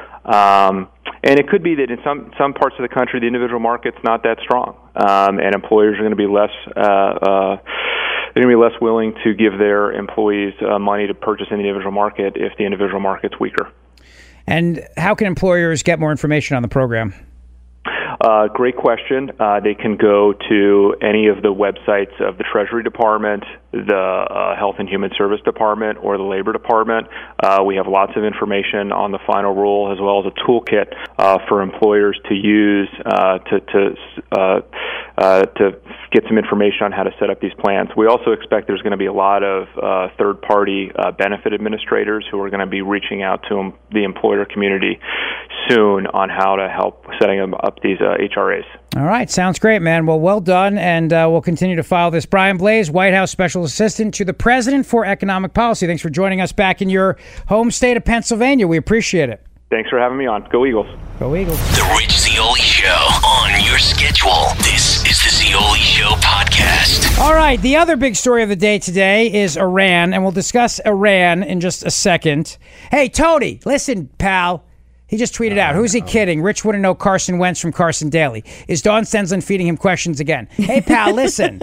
T: Um, and it could be that in some some parts of the country, the individual market's not that strong, um, and employers are going to be less uh, uh, they're going to be less willing to give their employees uh, money to purchase in the individual market if the individual market's weaker.
C: And how can employers get more information on the program?
T: Uh, great question. Uh, they can go to any of the websites of the Treasury Department, the uh, Health and Human Service Department, or the Labor Department. Uh, we have lots of information on the final rule, as well as a toolkit uh, for employers to use uh, to to uh, uh, to get some information on how to set up these plans. We also expect there's going to be a lot of uh, third-party uh, benefit administrators who are going to be reaching out to um, the employer community soon on how to help setting up these uh, H R As.
C: All right. Sounds great, man. Well, well done. And uh, we'll continue to follow this. Brian Blase, White House Special Assistant to the President for Economic Policy. Thanks for joining us back in your home state of Pennsylvania. We appreciate it.
T: Thanks for having me on. Go Eagles.
C: Go Eagles.
E: The Rich Zeoli Show on your schedule. This is the Zeoli Show podcast.
C: All right. The other big story of the day today is Iran, and we'll discuss Iran in just a second. Hey, Tony, listen, pal. He just tweeted out, who's he kidding? Rich wouldn't know Carson Wentz from Carson Daly. Is Dawn Stensland feeding him questions again? Hey, pal, listen.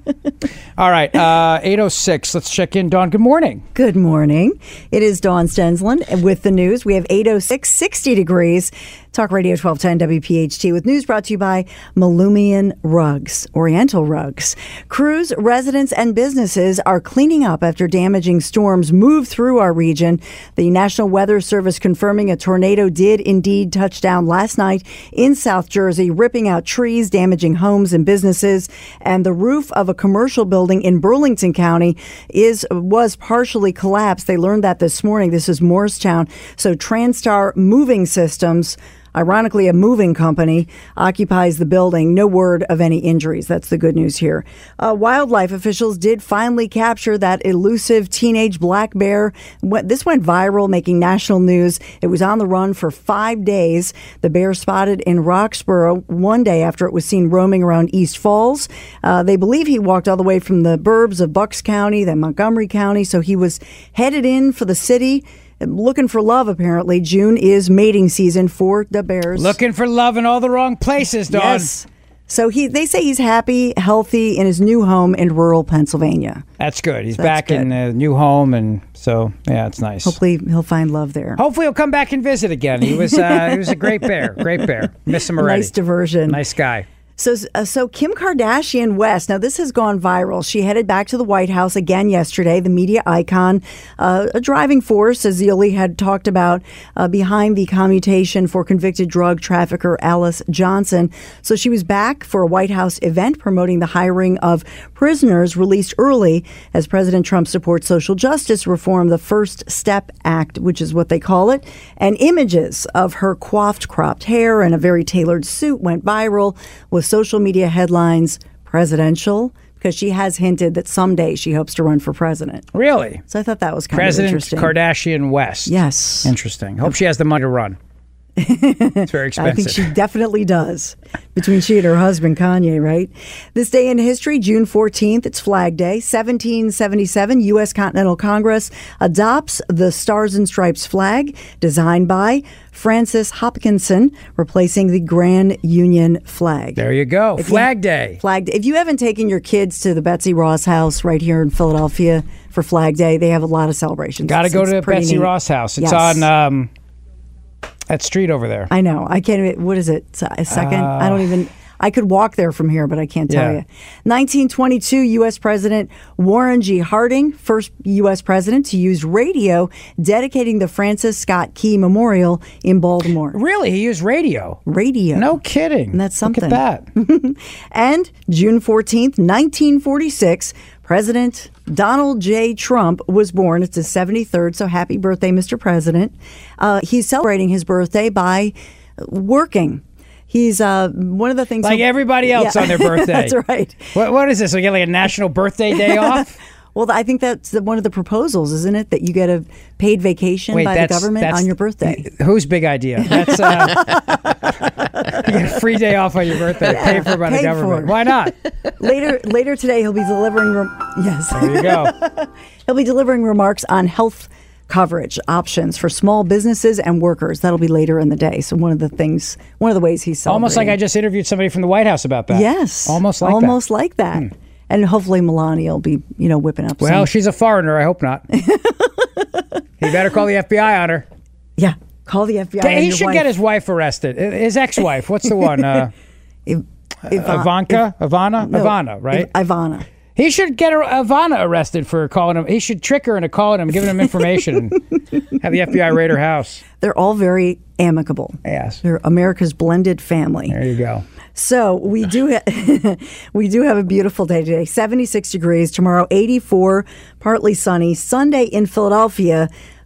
C: All right, uh, eight oh six. Let's check in. Dawn, good morning.
D: Good morning. It is Dawn Stensland with the news. We have eight oh six, sixty degrees. Talk Radio twelve ten W P H T with news brought to you by Malumian Rugs, Oriental Rugs. Crews, residents, and businesses are cleaning up after damaging storms move through our region. The National Weather Service confirming a tornado did indeed touch down last night in South Jersey, ripping out trees, damaging homes and businesses. And the roof of a commercial building in Burlington County is was partially collapsed. They learned that this morning. This is Morristown. So Transtar Moving Systems, ironically, a moving company, occupies the building. No word of any injuries. That's the good news here. Uh, wildlife officials did finally capture that elusive teenage black bear. This went viral, making national news. It was on the run for five days. The bear spotted in Roxborough one day after it was seen roaming around East Falls. Uh, they believe he walked all the way from the burbs of Bucks County, then Montgomery County. So he was headed in for the city. Looking for love, apparently. June is mating season for the bears.
C: Looking for love in all the wrong places, Dawn.
D: Yes. So he, they say he's happy, healthy in his new home in rural Pennsylvania.
C: That's good. He's
D: That's
C: back
D: good.
C: in a new home, and so, yeah, it's nice.
D: Hopefully he'll find love there.
C: Hopefully he'll come back and visit again. He was uh, he was a great bear. Great bear. Miss him already.
D: Nice diversion.
C: Nice guy.
D: So, uh, so Kim Kardashian West, now this has gone viral. She headed back to the White House again yesterday, the media icon, uh, a driving force, as Zeoli had talked about, uh, behind the commutation for convicted drug trafficker Alice Johnson. So she was back for a White House event promoting the hiring of prisoners released early as President Trump supports social justice reform, the First Step Act, which is what they call it. And images of her coiffed, cropped hair and a very tailored suit went viral with social media headlines, presidential, because she has hinted that someday she hopes to run for president.
C: Really?
D: So I thought that was kind
C: President
D: of interesting.
C: Kardashian West.
D: Yes.
C: Interesting. Hope she has the money to run. It's very expensive.
D: I think she definitely does. Between she and her husband, Kanye, right? This day in history, June fourteenth, it's Flag Day. seventeen seventy-seven, U S Continental Congress adopts the Stars and Stripes flag, designed by Francis Hopkinson, replacing the Grand Union flag.
C: There you go.
D: If
C: Flag
D: you,
C: Day.
D: Flag Day. If you haven't taken your kids to the Betsy Ross house right here in Philadelphia for Flag Day, they have a lot of celebrations.
C: Got to
D: It's-
C: go
D: it's
C: to
D: pretty
C: Betsy
D: neat.
C: Ross house. It's
D: Yes.
C: on um, that street over there.
D: I know. I can't even, what is it? A second?
C: Uh,
D: I don't even, I could walk there from here, but I can't tell
C: Yeah.
D: you. nineteen twenty-two, U S President Warren G. Harding, first U S president to use radio, dedicating the Francis Scott Key Memorial in Baltimore.
C: Really? He used radio?
D: Radio.
C: No kidding.
D: And that's something.
C: Look at that.
D: And June fourteenth, nineteen forty-six, President Donald J. Trump was born. It's his seventy-third, so happy birthday, Mister President. Uh, he's celebrating his birthday by working. He's uh, one of the things...
C: Like
D: he'll-
C: everybody else
D: Yeah.
C: on their birthday.
D: That's right.
C: What, what is this? We get like a national birthday day off?
D: Well, I think that's the, one of the proposals, isn't it? That you get a paid vacation
C: Wait,
D: by the
C: that's-
D: government
C: that's-
D: on your birthday.
C: Whose big idea? That's uh, you get a free day off on your birthday, paid for by the
D: Paid
C: government.
D: for.
C: Why not?
D: later, later today, he'll be delivering. Rem- yes,
C: There you go.
D: he'll be delivering remarks on health coverage options for small businesses and workers. That'll be later in the day. So one of the things, one of the ways he's celebrating.
C: Almost like I just interviewed somebody from the White House about that.
D: Yes,
C: Almost like
D: almost
C: that.
D: like that. Hmm. And hopefully Melania will be, you know, whipping up.
C: Well,
D: some.
C: she's a foreigner. I hope not. He better call the F B I on her.
D: Yeah, call the F B I.
C: He
D: on your
C: should
D: wife.
C: get his wife arrested. His ex-wife. What's the one? Uh,
D: Iv- Ivan-
C: Ivanka?
D: Iv-
C: Ivana?
D: No,
C: Ivana, right?
D: Iv- Ivana.
C: He should get her, Ivana arrested for calling him. He should trick her into calling him, giving him information, and have the F B I raid her house.
D: They're all very amicable.
C: Yes.
D: They're America's blended family.
C: There you go.
D: So we do ha- we do have a beautiful day today. seventy-six degrees tomorrow, eighty-four, partly sunny. Sunday in Philadelphia,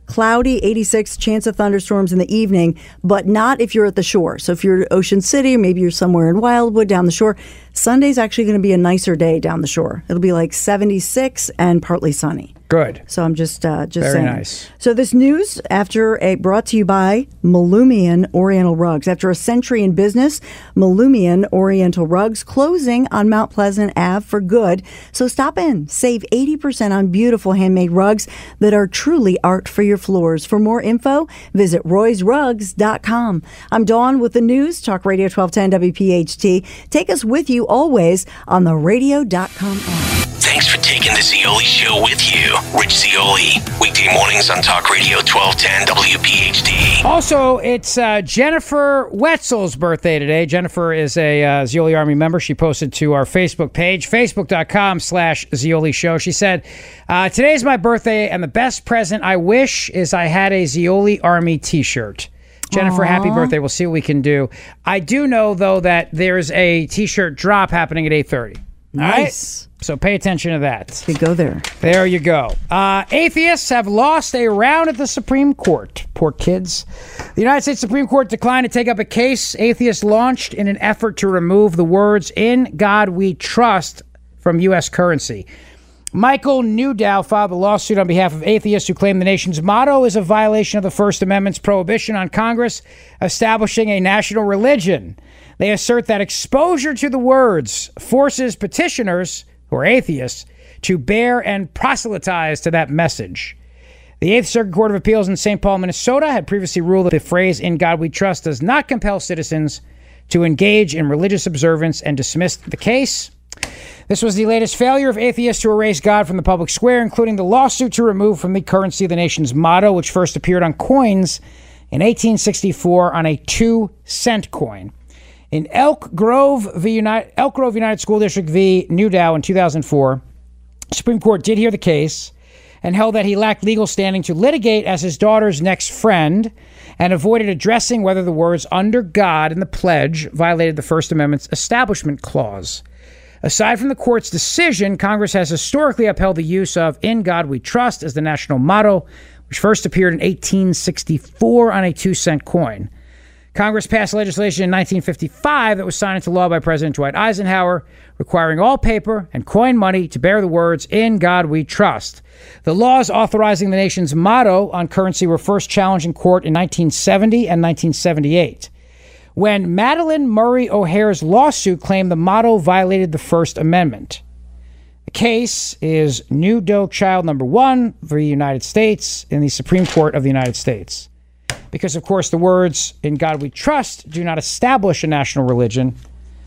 D: Cloudy, eighty-six, chance of thunderstorms in the evening, but not if you're at the shore. So if you're at Ocean City, or maybe you're somewhere in Wildwood down the shore, Sunday's actually going to be a nicer day down the shore. It'll be like seventy-six and partly sunny.
C: Good.
D: So I'm just uh, just
C: Very
D: saying.
C: nice.
D: So this news after a brought to you by Malumian Oriental Rugs. After a century in business, Malumian Oriental Rugs closing on Mount Pleasant Avenue for good. So stop in, save eighty percent on beautiful handmade rugs that are truly art for your floors. For more info, visit roys rugs dot com. I'm Dawn with the news, Talk Radio twelve ten W P H T. Take us with you always on the radio dot com app.
E: Thanks for taking the Zeoli Show with you. Rich Zeoli, weekday mornings on Talk Radio twelve ten W P H D.
C: Also, it's uh, Jennifer Wetzel's birthday today. Jennifer is a uh, Zeoli Army member. She posted to our Facebook page, facebook.com slash Zeoli Show. She said, uh, today's my birthday, and the best present I wish is I had a Zeoli Army t-shirt. Jennifer,
D: Aww.
C: happy birthday. We'll see what we can do. I do know, though, that there's a t-shirt drop happening at eight thirty.
D: Nice.
C: All right? So pay attention to that.
D: We go there.
C: There you go. Uh, atheists have lost a round at the Supreme Court. Poor kids. The United States Supreme Court declined to take up a case atheists launched in an effort to remove the words "In God We Trust" from U S currency. Michael Newdow filed a lawsuit on behalf of atheists who claim the nation's motto is a violation of the First Amendment's prohibition on Congress establishing a national religion. They assert that exposure to the words forces petitioners, who are atheists, to bear and proselytize to that message. The Eighth Circuit Court of Appeals in Saint Paul, Minnesota, had previously ruled that the phrase "In God We Trust" does not compel citizens to engage in religious observance and dismissed the case. This was the latest failure of atheists to erase God from the public square, including the lawsuit to remove from the currency the nation's motto, which first appeared on coins in eighteen sixty-four on a two-cent coin. In Elk Grove, v. United, Elk Grove United School District v. Newdow in two thousand four, the Supreme Court did hear the case and held that he lacked legal standing to litigate as his daughter's next friend and avoided addressing whether the words "under God" in the pledge violated the First Amendment's Establishment Clause. Aside from the court's decision, Congress has historically upheld the use of "In God We Trust" as the national motto, which first appeared in eighteen sixty-four on a two-cent coin. Congress passed legislation in nineteen fifty-five that was signed into law by President Dwight Eisenhower, requiring all paper and coin money to bear the words "In God We Trust." The laws authorizing the nation's motto on currency were first challenged in court in nineteen seventy and nineteen seventy-eight. When Madeline Murray O'Hare's lawsuit claimed the motto violated the First Amendment. The case is New Doe Child Number One for the United States in the Supreme Court of the United States. Because, of course, the words "In God We Trust" do not establish a national religion,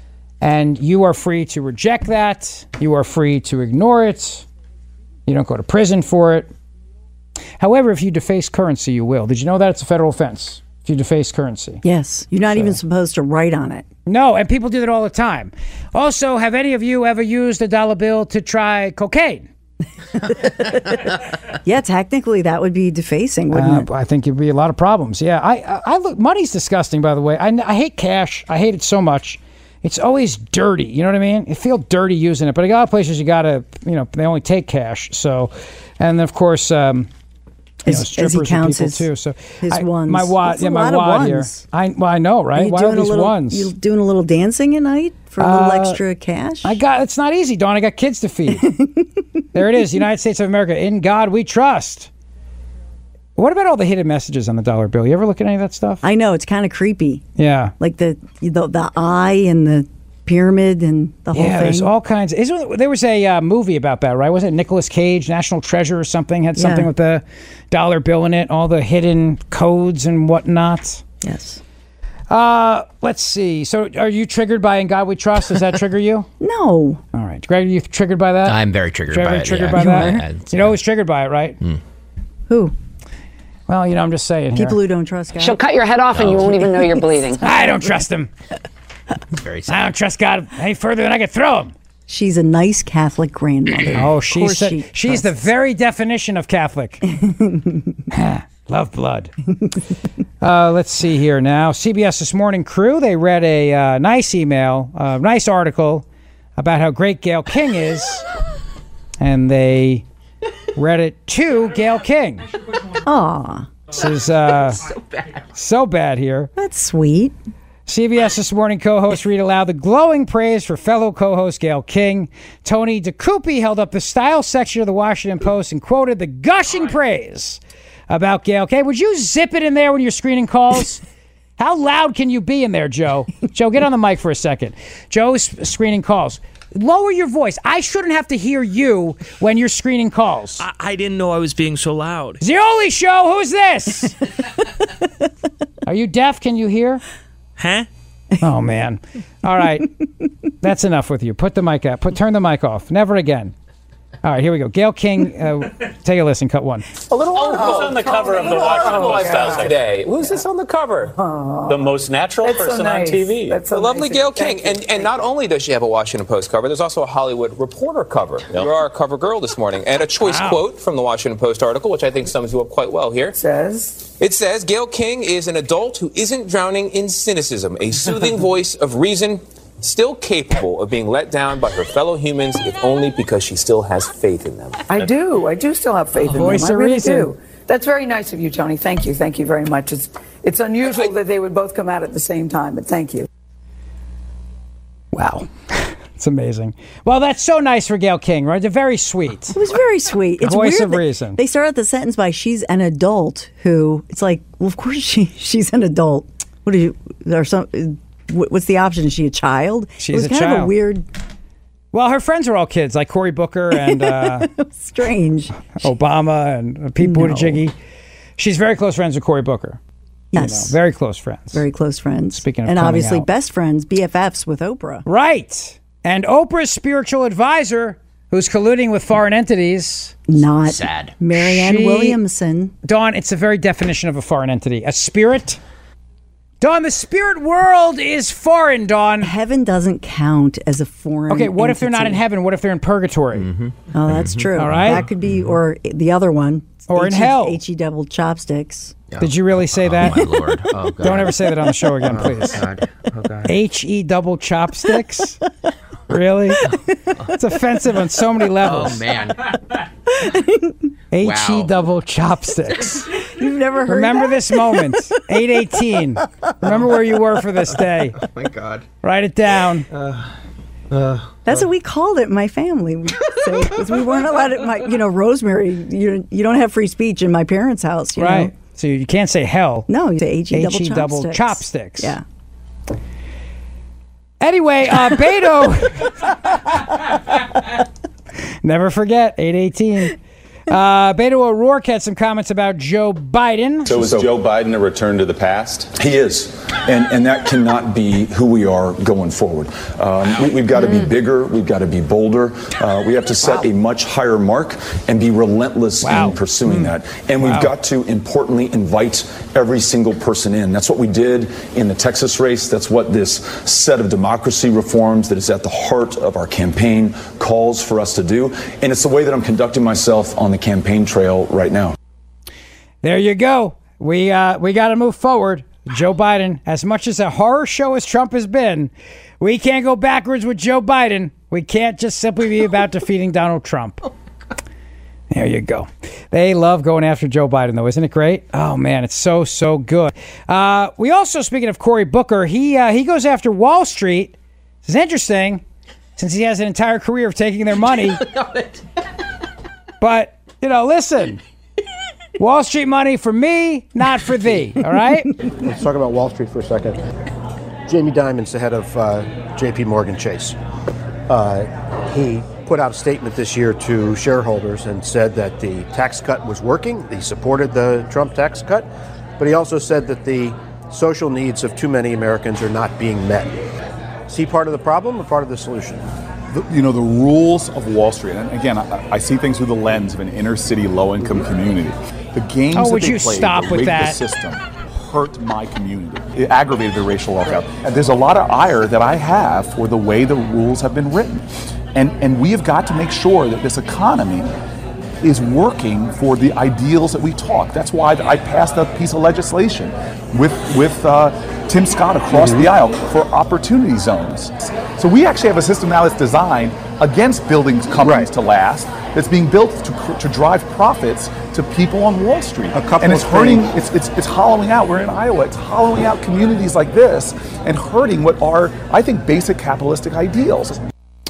C: and you are free to reject that. You are free to ignore it. You don't go to prison for it. However, if you deface currency, you will. Did you know that it's a federal offense if you deface currency?
D: Yes. You're not
C: So-
D: even supposed to write on it.
C: No, and people do that all the time. Also, have any of you ever used a dollar bill to try cocaine?
D: Yeah, technically that would be defacing, wouldn't
C: Uh, I think it'd be a lot of problems. Yeah, I, I, I look. Money's disgusting, by the way. I, I hate cash. I hate it so much. It's always dirty. You know what I mean? You feel dirty using it. But a lot of places you gotta, you know, they only take cash. So, and of course, um, you know,
D: As- as he
C: strippers are
D: counts
C: people
D: his-
C: too. So
D: his
C: I,
D: ones.
C: my wad,
D: That's a
C: yeah, my
D: lot of
C: wad here.
D: ones.
C: I, well, I know,
D: Are
C: right?
D: you
C: Why are
D: doing a
C: these
D: little,
C: ones?
D: You doing a little dancing at night for a little
C: Uh,
D: extra cash?
C: I got. It's not easy, Dawn. I got kids to feed. There it is. United States of America. In God we trust. What about all the hidden messages on the dollar bill? You ever look at any of that stuff?
D: I know, it's kind of creepy.
C: Yeah.
D: Like the the, the eye and the pyramid and the whole
C: Yeah,
D: thing.
C: there's all kinds. Isn't, there was a uh, movie about that, right? Wasn't it Nicolas Cage, National Treasure or something? Had something
D: Yeah.
C: with the dollar bill in it, all the hidden codes and whatnot.
D: Yes.
C: Uh, let's see. So are you triggered by "In God We Trust"? Does that trigger you?
D: No.
C: All right. Greg, are you triggered by that?
H: I'm very triggered
C: Trevor,
H: by it.
C: triggered
H: yeah.
C: by that?
H: Yeah, it's-
C: You know who's triggered by it, right?
D: Who?
C: Well, you know, I'm just saying here.
D: People who don't trust God.
U: She'll cut your head off and you won't even know you're bleeding.
C: I don't trust him.
H: Very
C: I don't trust God any further than I can throw him.
D: She's a nice Catholic grandmother.
C: Oh,
D: Of
C: she's
D: course
C: the,
D: she
C: she's the
D: trusts.
C: very definition of Catholic. Love blood. uh, let's see here now. C B S This Morning crew, they read a uh, nice email, a nice article about how great Gayle King is, and they read it to Gayle King.
D: Aw.
C: This is uh, so bad. So bad here.
D: That's sweet.
C: C B S This Morning co-host read aloud the glowing praise for fellow co-host Gayle King. Tony DeCoupe held up the style section of the Washington Post and quoted the gushing praise about Gayle King. Would you zip it in there when you're screening calls? How loud can you be in there, Joe? Joe, get on the mic for a second. Joe's screening calls. Lower your voice. I shouldn't have to hear you when you're screening calls.
A: I, I didn't know I was being so loud.
C: Zioli Show, who's this? Are you deaf? Can you hear?
A: Huh?
C: Oh, man. All right. That's enough with you. Put the mic out. Put Turn the mic off. Never again. All right, here we go. Gayle King, uh, take a listen. Cut one.
V: A little. Oh, who's on the cover of the Washington Lifestyles today? Who's this on the cover? Oh, the most natural
W: That's
V: person
W: so nice.
V: on T V.
W: That's so
V: the lovely
W: nice.
V: Gayle
W: Thank
V: King.
W: you.
V: And and not only does she have a Washington Post cover, there's also a Hollywood Reporter cover. Yep. You are a cover girl this morning. And a choice
W: Wow.
V: quote from the Washington Post article, which I think sums you up quite well here. It
W: says?
V: It says, Gayle King is an adult who isn't drowning in cynicism, a soothing voice of reason, still capable of being let down by her fellow humans, if only because she still has faith in them.
W: I do. I do still have faith in
V: Voice
W: them. I
V: of
W: really
V: reason.
W: do. That's very nice of you, Tony. Thank you. Thank you very much. It's it's unusual that they would both come out at the same time, but thank you.
C: Wow. It's amazing. Well, that's so nice for Gayle King, right? They're very sweet.
D: It was very sweet. It's
C: Voice
D: weird
C: of
D: that
C: reason.
D: They start out the sentence by "she's an adult who." It's like, well, of course she she's an adult. What do you? There some. What's the option? Is she a child?
C: She's
D: it was
C: a
D: kind
C: child.
D: Of a weird.
C: Well, her friends are all kids, like Cory Booker and uh,
D: strange
C: Obama and Pete
D: No.
C: Buttigieg. She's very close friends with Cory Booker. You
D: Yes.
C: know, very close friends.
D: Very close friends.
C: Speaking of
D: and
C: coming
D: obviously
C: out.
D: best friends, B F Fs with Oprah.
C: Right. And Oprah's spiritual advisor, who's colluding with foreign entities.
D: Not
C: sad.
D: Marianne
C: She-
D: Williamson.
C: Dawn, it's the very definition of a foreign entity. A spirit. Dawn, the spirit world is foreign, Dawn.
D: Heaven doesn't count as a foreign.
C: Okay, what if they're not in
D: entity?
C: heaven? What if they're in purgatory?
D: Oh, that's true.
C: All right.
D: That could be, or the other one.
C: Or in
D: H E
C: hell.
D: H E double chopsticks.
C: Did you really say that?
H: my Lord. Oh, God.
C: Don't ever say that on the show again,
H: Oh,
C: please.
H: God. Oh, God.
C: H E double chopsticks? Really? It's offensive on so many levels.
H: Oh, man.
C: H E
H: Wow.
C: double chopsticks.
D: You've never heard
C: Remember
D: that?
C: this moment. eight eighteen. Remember where you were for this day.
H: Oh, my God.
C: Write it down.
D: That's what we called it in my family. We, say, 'cause we weren't allowed to, my, you know, Rosemary, you you don't have free speech in my parents' house. You
C: Right.
D: know?
C: So you can't say hell.
D: No, you say H E double
C: H E double
D: chopsticks.
C: chopsticks.
D: Yeah.
C: Anyway, uh, Beto. Never forget, eight eighteen. Uh, Beto O'Rourke had some comments about Joe Biden.
X: So is Joe Biden a return to the past? He is, and and that cannot be who we are going forward. Um, we, we've got to be bigger. We've got to be bolder. Uh, we have to set a much higher mark and be relentless in pursuing that. And we've
C: Wow.
X: got to importantly invite every single person in. That's what we did in the Texas race. That's what this set of democracy reforms that is at the heart of our campaign calls for us to do. And it's the way that I'm conducting myself on the campaign trail right now.
C: There you go. We uh, we got to move forward. Joe Biden, as much as a horror show as Trump has been, we can't go backwards with Joe Biden. We can't just simply be about defeating Donald Trump. There you go. They love going after Joe Biden, though. Isn't it great? Oh, man, it's so, so good. Uh, we also, speaking of Cory Booker, he uh, he goes after Wall Street. This is interesting, since he has an entire career of taking their money. But, you know, listen. Wall Street money for me, not for thee. All right?
Y: Let's talk about Wall Street for a second. Jamie Dimon's the head of uh, J P Morgan Chase. Uh, he put out a statement this year to shareholders and said that the tax cut was working. He supported the Trump tax cut, but he also said that the social needs of too many Americans are not being met. Is he part of the problem or part of the solution?
Z: The, you know, the rules of Wall Street, and again, I, I see things through the lens of an inner-city low-income community. The games
C: Oh,
Z: that
C: would
Z: they
C: you
Z: played
C: stop
Z: to
C: with
Z: rig
C: that?
Z: the system hurt my community. It aggravated the racial walkout. And there's a lot of ire that I have for the way the rules have been written. And and we have got to make sure that this economy is working for the ideals that we talk. That's why I passed a piece of legislation with with uh, Tim Scott across mm-hmm. the aisle for opportunity zones. So we actually have a system now that's designed against building companies right. to last, that's being built to, to drive profits to people on Wall Street.
Y: A couple
Z: and it's
Y: of
Z: hurting,
Y: things.
Z: it's, it's, it's hollowing out, we're in Iowa, it's hollowing out communities like this and hurting what are, I think, basic capitalistic ideals.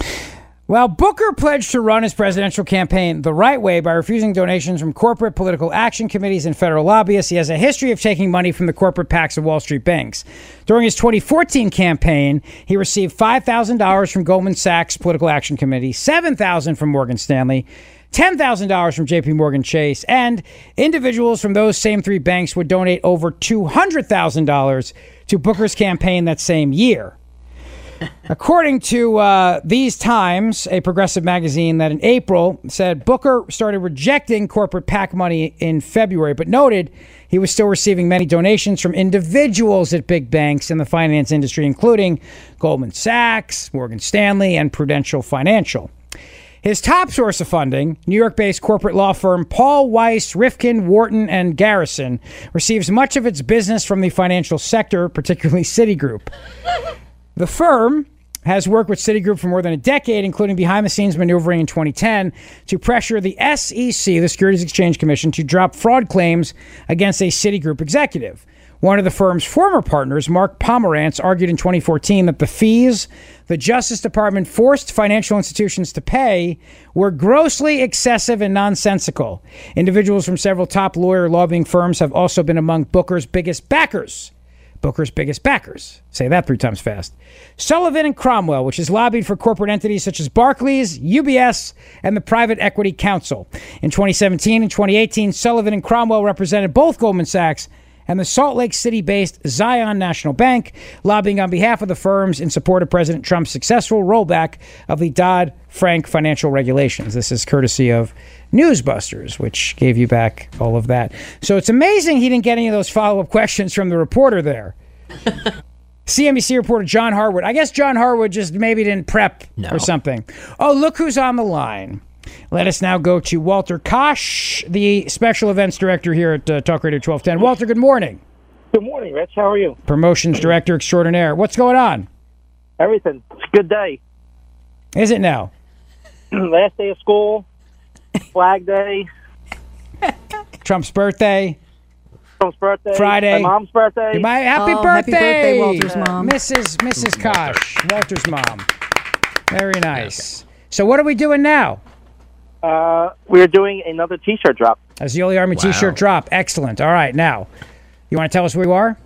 C: Well, Booker pledged to run his presidential campaign the right way by refusing donations from corporate political action committees and federal lobbyists. He has a history of taking money from the corporate PACs of Wall Street banks. During his twenty fourteen campaign, he received five thousand dollars from Goldman Sachs Political Action Committee, seven thousand dollars from Morgan Stanley, ten thousand dollars from J P Morgan Chase, and individuals from those same three banks would donate over two hundred thousand dollars to Booker's campaign that same year. According to uh, These Times, a progressive magazine that in April said Booker started rejecting corporate PAC money in February, but noted he was still receiving many donations from individuals at big banks in the finance industry, including Goldman Sachs, Morgan Stanley, and Prudential Financial. His top source of funding, New York-based corporate law firm Paul Weiss, Rifkin, Wharton, and Garrison, receives much of its business from the financial sector, particularly Citigroup. The firm has worked with Citigroup for more than a decade, including behind-the-scenes maneuvering in twenty ten to pressure the S E C, the Securities Exchange Commission, to drop fraud claims against a Citigroup executive. One of the firm's former partners, Mark Pomerantz, argued in twenty fourteen that the fees the Justice Department forced financial institutions to pay were grossly excessive and nonsensical. Individuals from several top lawyer lobbying firms have also been among Booker's biggest backers. Booker's biggest backers. Say that three times fast. Sullivan and Cromwell, which has lobbied for corporate entities such as Barclays, U B S, and the Private Equity Council. In twenty seventeen and twenty eighteen, Sullivan and Cromwell represented both Goldman Sachs and the Salt Lake City-based Zion National Bank, lobbying on behalf of the firms in support of President Trump's successful rollback of the Dodd-Frank financial regulations. This is courtesy of Newsbusters, which gave you back all of that. So it's amazing he didn't get any of those follow-up questions from the reporter there. C N B C reporter John Harwood. I guess John Harwood just maybe didn't prep no. or something. Oh, look who's on the line. Let us now go to Walter Kosh, the special events director here at uh, Talk Radio twelve ten. Walter, good morning.
B: Good morning, Rich. How are you?
C: Promotions director extraordinaire. What's going on?
B: Everything. It's a good day.
C: Is it now?
B: Last day of school. Flag Day.
C: Trump's birthday.
B: Trump's birthday.
C: Friday.
B: My mom's birthday.
C: My happy
D: oh,
C: birthday.
D: Happy birthday, Walter's mom.
C: Missus Missus Kosh, Walter's mom. Very nice. So what are we doing now?
B: Uh, we're doing another T-shirt drop.
C: A Zeoli Army
B: wow.
C: T-shirt drop. Excellent. All right, now, you want to tell us where you are?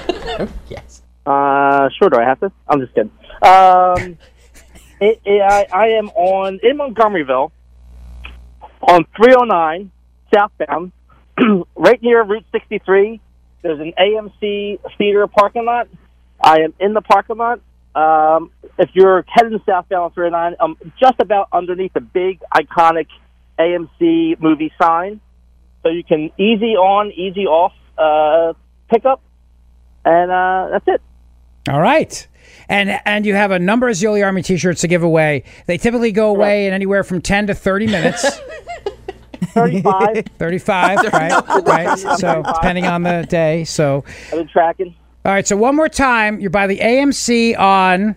B: Yes. Uh, sure. Do I have to? I'm just kidding. Um, it, it, I, I am on in Montgomeryville on three oh nine southbound, right near Route sixty-three. There's an A M C theater parking lot. I am in the parking lot. Um, if you're heading southbound on three oh nine, I'm just about underneath the big, iconic A M C movie sign. So you can easy on, easy off uh, pickup, and uh, that's it.
C: All right. And and you have a number of Zeoli Army T-shirts to give away. They typically go away right. in anywhere from ten to thirty minutes.
B: thirty-five.
C: thirty-five, right, right. So depending on the day. So
B: I've been tracking.
C: All right, so one more time. You're by the A M C on...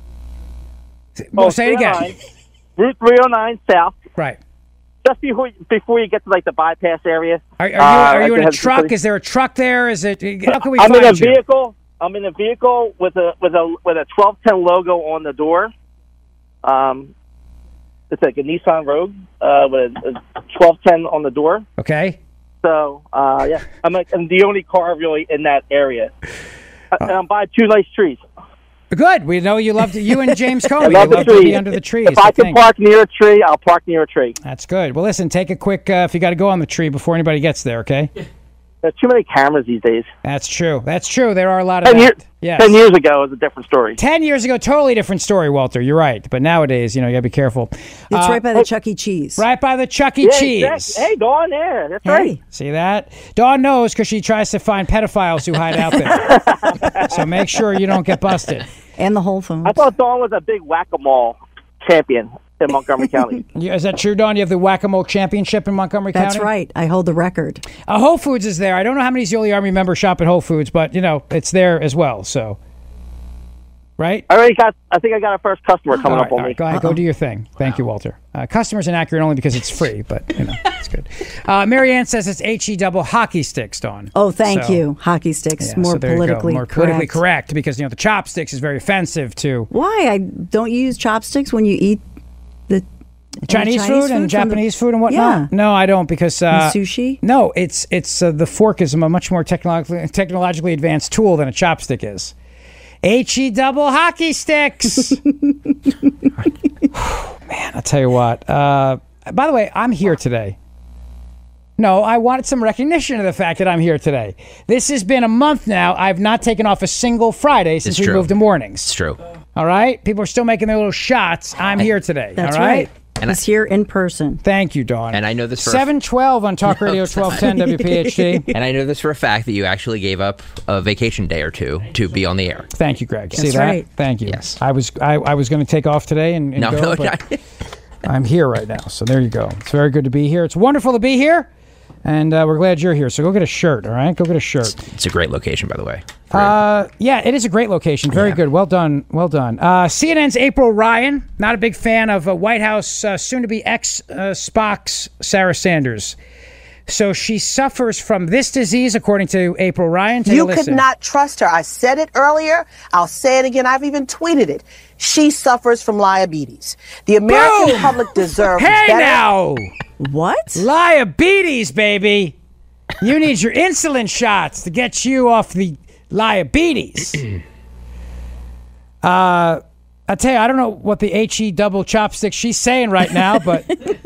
B: Oh,
C: say it again.
B: Route three oh nine South.
C: Right.
B: Just before before you get to, like, the bypass area.
C: Are, are you,
B: uh,
C: are you in a truck? Is there a truck there? Is it? How can we
B: I'm
C: find
B: in a
C: you?
B: vehicle. I'm in a vehicle with a with a with a twelve ten logo on the door. Um, it's like a Nissan Rogue uh, with a, a twelve ten on the door.
C: Okay.
B: So uh, yeah, I'm like I'm the only car really in that area, uh, and I'm by two nice trees.
C: Good. We know you love to, you and James Comey.
B: I love,
C: you
B: the
C: love
B: trees.
C: to be under the trees.
B: If I, I can
C: think.
B: park near a tree, I'll park near a tree.
C: That's good. Well, listen, take a quick, uh, if you got to go on the tree before anybody gets there, okay?
B: There's too many cameras these days.
C: That's true. That's true. There are a lot of
B: ten,
C: that.
B: year,
C: yes.
B: ten years ago was a different story.
C: Ten years ago, totally different story, Walter. You're right. But nowadays, you know, you got to be careful.
D: It's
C: uh,
D: right by the Chuck E. Cheese.
C: Right by the Chuck E.
B: Yeah,
C: Cheese.
B: Exactly. Hey, Dawn there. That's
C: hey,
B: right.
C: See that? Dawn knows because she tries to find pedophiles who hide out there. So make sure you don't get busted.
D: And the Whole Foods.
B: I thought Dawn was a big whack-a-mole champion. in Montgomery County.
C: Yeah, is that true, Don? You have the Whack-A-Mole Championship in Montgomery
D: That's
C: County?
D: right. I hold the record.
C: Uh, Whole Foods is there. I don't know how many Zeoli Army members shop at Whole Foods, but, you know, it's there as well, so... Right?
B: I already got, I think I got our first customer coming
C: All right,
B: up on
C: all
B: me.
C: right, go ahead, go do your thing. Thank you, Walter. Uh, customers inaccurate only because it's free, but, you know, it's good. Uh, Marianne says it's H E double hockey sticks, Dawn.
D: Oh, thank
C: So-
D: you. Hockey sticks,
C: Yeah,
D: more
C: so there you go.
D: politically
C: More politically
D: correct.
C: correct, because, you know, the chopsticks is very offensive to
D: Why? I don't you use chopsticks when you eat the
C: Chinese,
D: Chinese
C: food,
D: food
C: and
D: from
C: Japanese
D: the-
C: food and whatnot?
D: Yeah.
C: No, I don't, because... Uh,
D: And sushi?
C: No, it's it's uh, the fork is a much more technologically, technologically advanced tool than a chopstick is. H E double hockey sticks. Man, I'll tell you what. Uh, by the way, I'm here today. No, I wanted some recognition of the fact that I'm here today. This has been a month now. I've not taken off a single Friday since
H: It's
C: we
H: true.
C: moved to mornings.
H: It's true.
C: All right? People are still making their little shots. I'm here today.
D: That's
C: all right?
D: right. He's here in person.
C: Thank you, Dawn.
H: And I know this for a-
C: seven twelve on Talk Radio twelve ten W P H D.
H: And I know this for a fact that you actually gave up a vacation day or two to be on the air.
C: Thank you, Greg.
H: That's
C: See that?
H: right.
C: Thank you.
H: Yes.
C: I was I, I was going to take off today and, and
H: No,
C: go,
H: no,
C: but I'm here right now. So there you go. It's very good to be here. It's wonderful to be here, and uh, we're glad you're here. So go get a shirt. All right, go get a shirt.
H: It's a great location, by the way.
C: Uh, yeah, it is a great location. Very good. Well done. Well done. Uh, C N N's April Ryan, not a big fan of uh, White House uh, soon-to-be ex-Spock's Sarah Sanders. So she suffers from this disease, according to April Ryan. Take a
F: You could
C: listen.
F: not trust her. I said it earlier. I'll say it again. I've even tweeted it. She suffers from diabetes. The American
C: Boom!
F: public deserves
C: Hey
F: better.
C: now!
D: What?
C: Diabetes, baby. You need your insulin shots to get you off the diabetes. uh, I tell you, I don't know what the H E double chopstick she's saying right now, but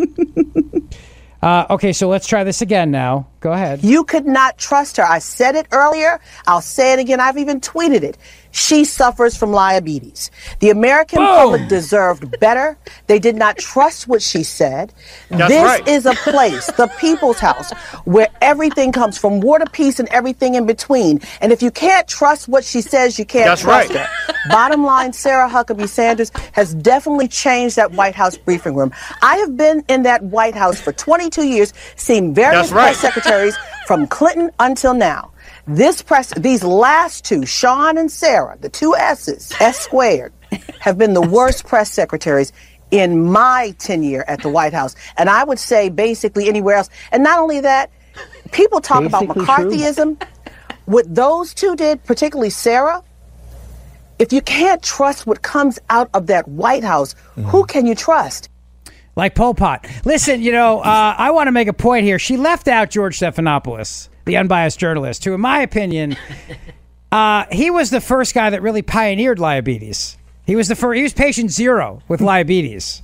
C: uh, okay. So let's try this again now. Go ahead.
F: You could not trust her. I said it earlier. I'll say it again. I've even tweeted it. She suffers from diabetes. The American public deserved better. They did not trust what she said.
G: That's
F: this
G: right.
F: is a place, the People's House, where everything comes from war to peace and everything in between. And if you can't trust what she says, you can't
G: That's
F: trust
G: right.
F: her. Bottom line, Sarah Huckabee Sanders has definitely changed that White House briefing room. I have been in that White House for twenty-two years, seeing various
G: That's right.
F: press secretaries from Clinton until now. This press, these last two, Sean and Sarah, the two S's, S squared, have been the worst press secretaries in my tenure at the White House. And I would say basically anywhere else. And not only that, people talk about
Q: Basically
F: McCarthyism. What those two did, particularly Sarah, if you can't trust what comes out of that White House, who can you trust?
C: Like Pol Pot. Listen, you know, uh, I want to make a point here. She left out George Stephanopoulos, the unbiased journalist, who, in my opinion, uh, he was the first guy that really pioneered diabetes. He was the first. He was patient zero with diabetes.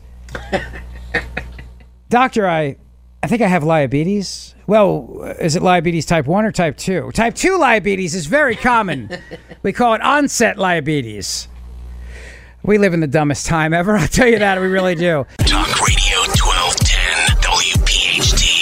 C: Doctor, I, I think I have diabetes. Well, is it diabetes type one or type two? Type two diabetes is very common. We call it onset diabetes. We live in the dumbest time ever. I'll tell you that. We really do.
E: Talk Radio twelve ten W P H D.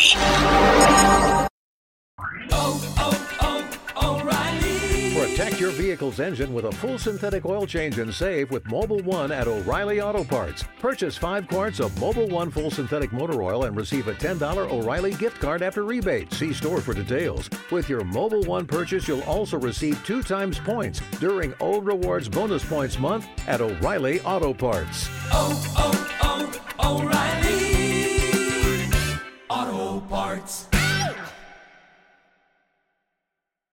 I: Protect your vehicle's engine with a full synthetic oil change and save with Mobile One at O'Reilly Auto Parts. Purchase five quarts of Mobile One full synthetic motor oil and receive a ten dollars O'Reilly gift card after rebate. See store for details. With your Mobile One purchase, you'll also receive two times points during O Rewards Bonus Points Month at O'Reilly Auto Parts.
J: Oh, oh, oh, O'Reilly.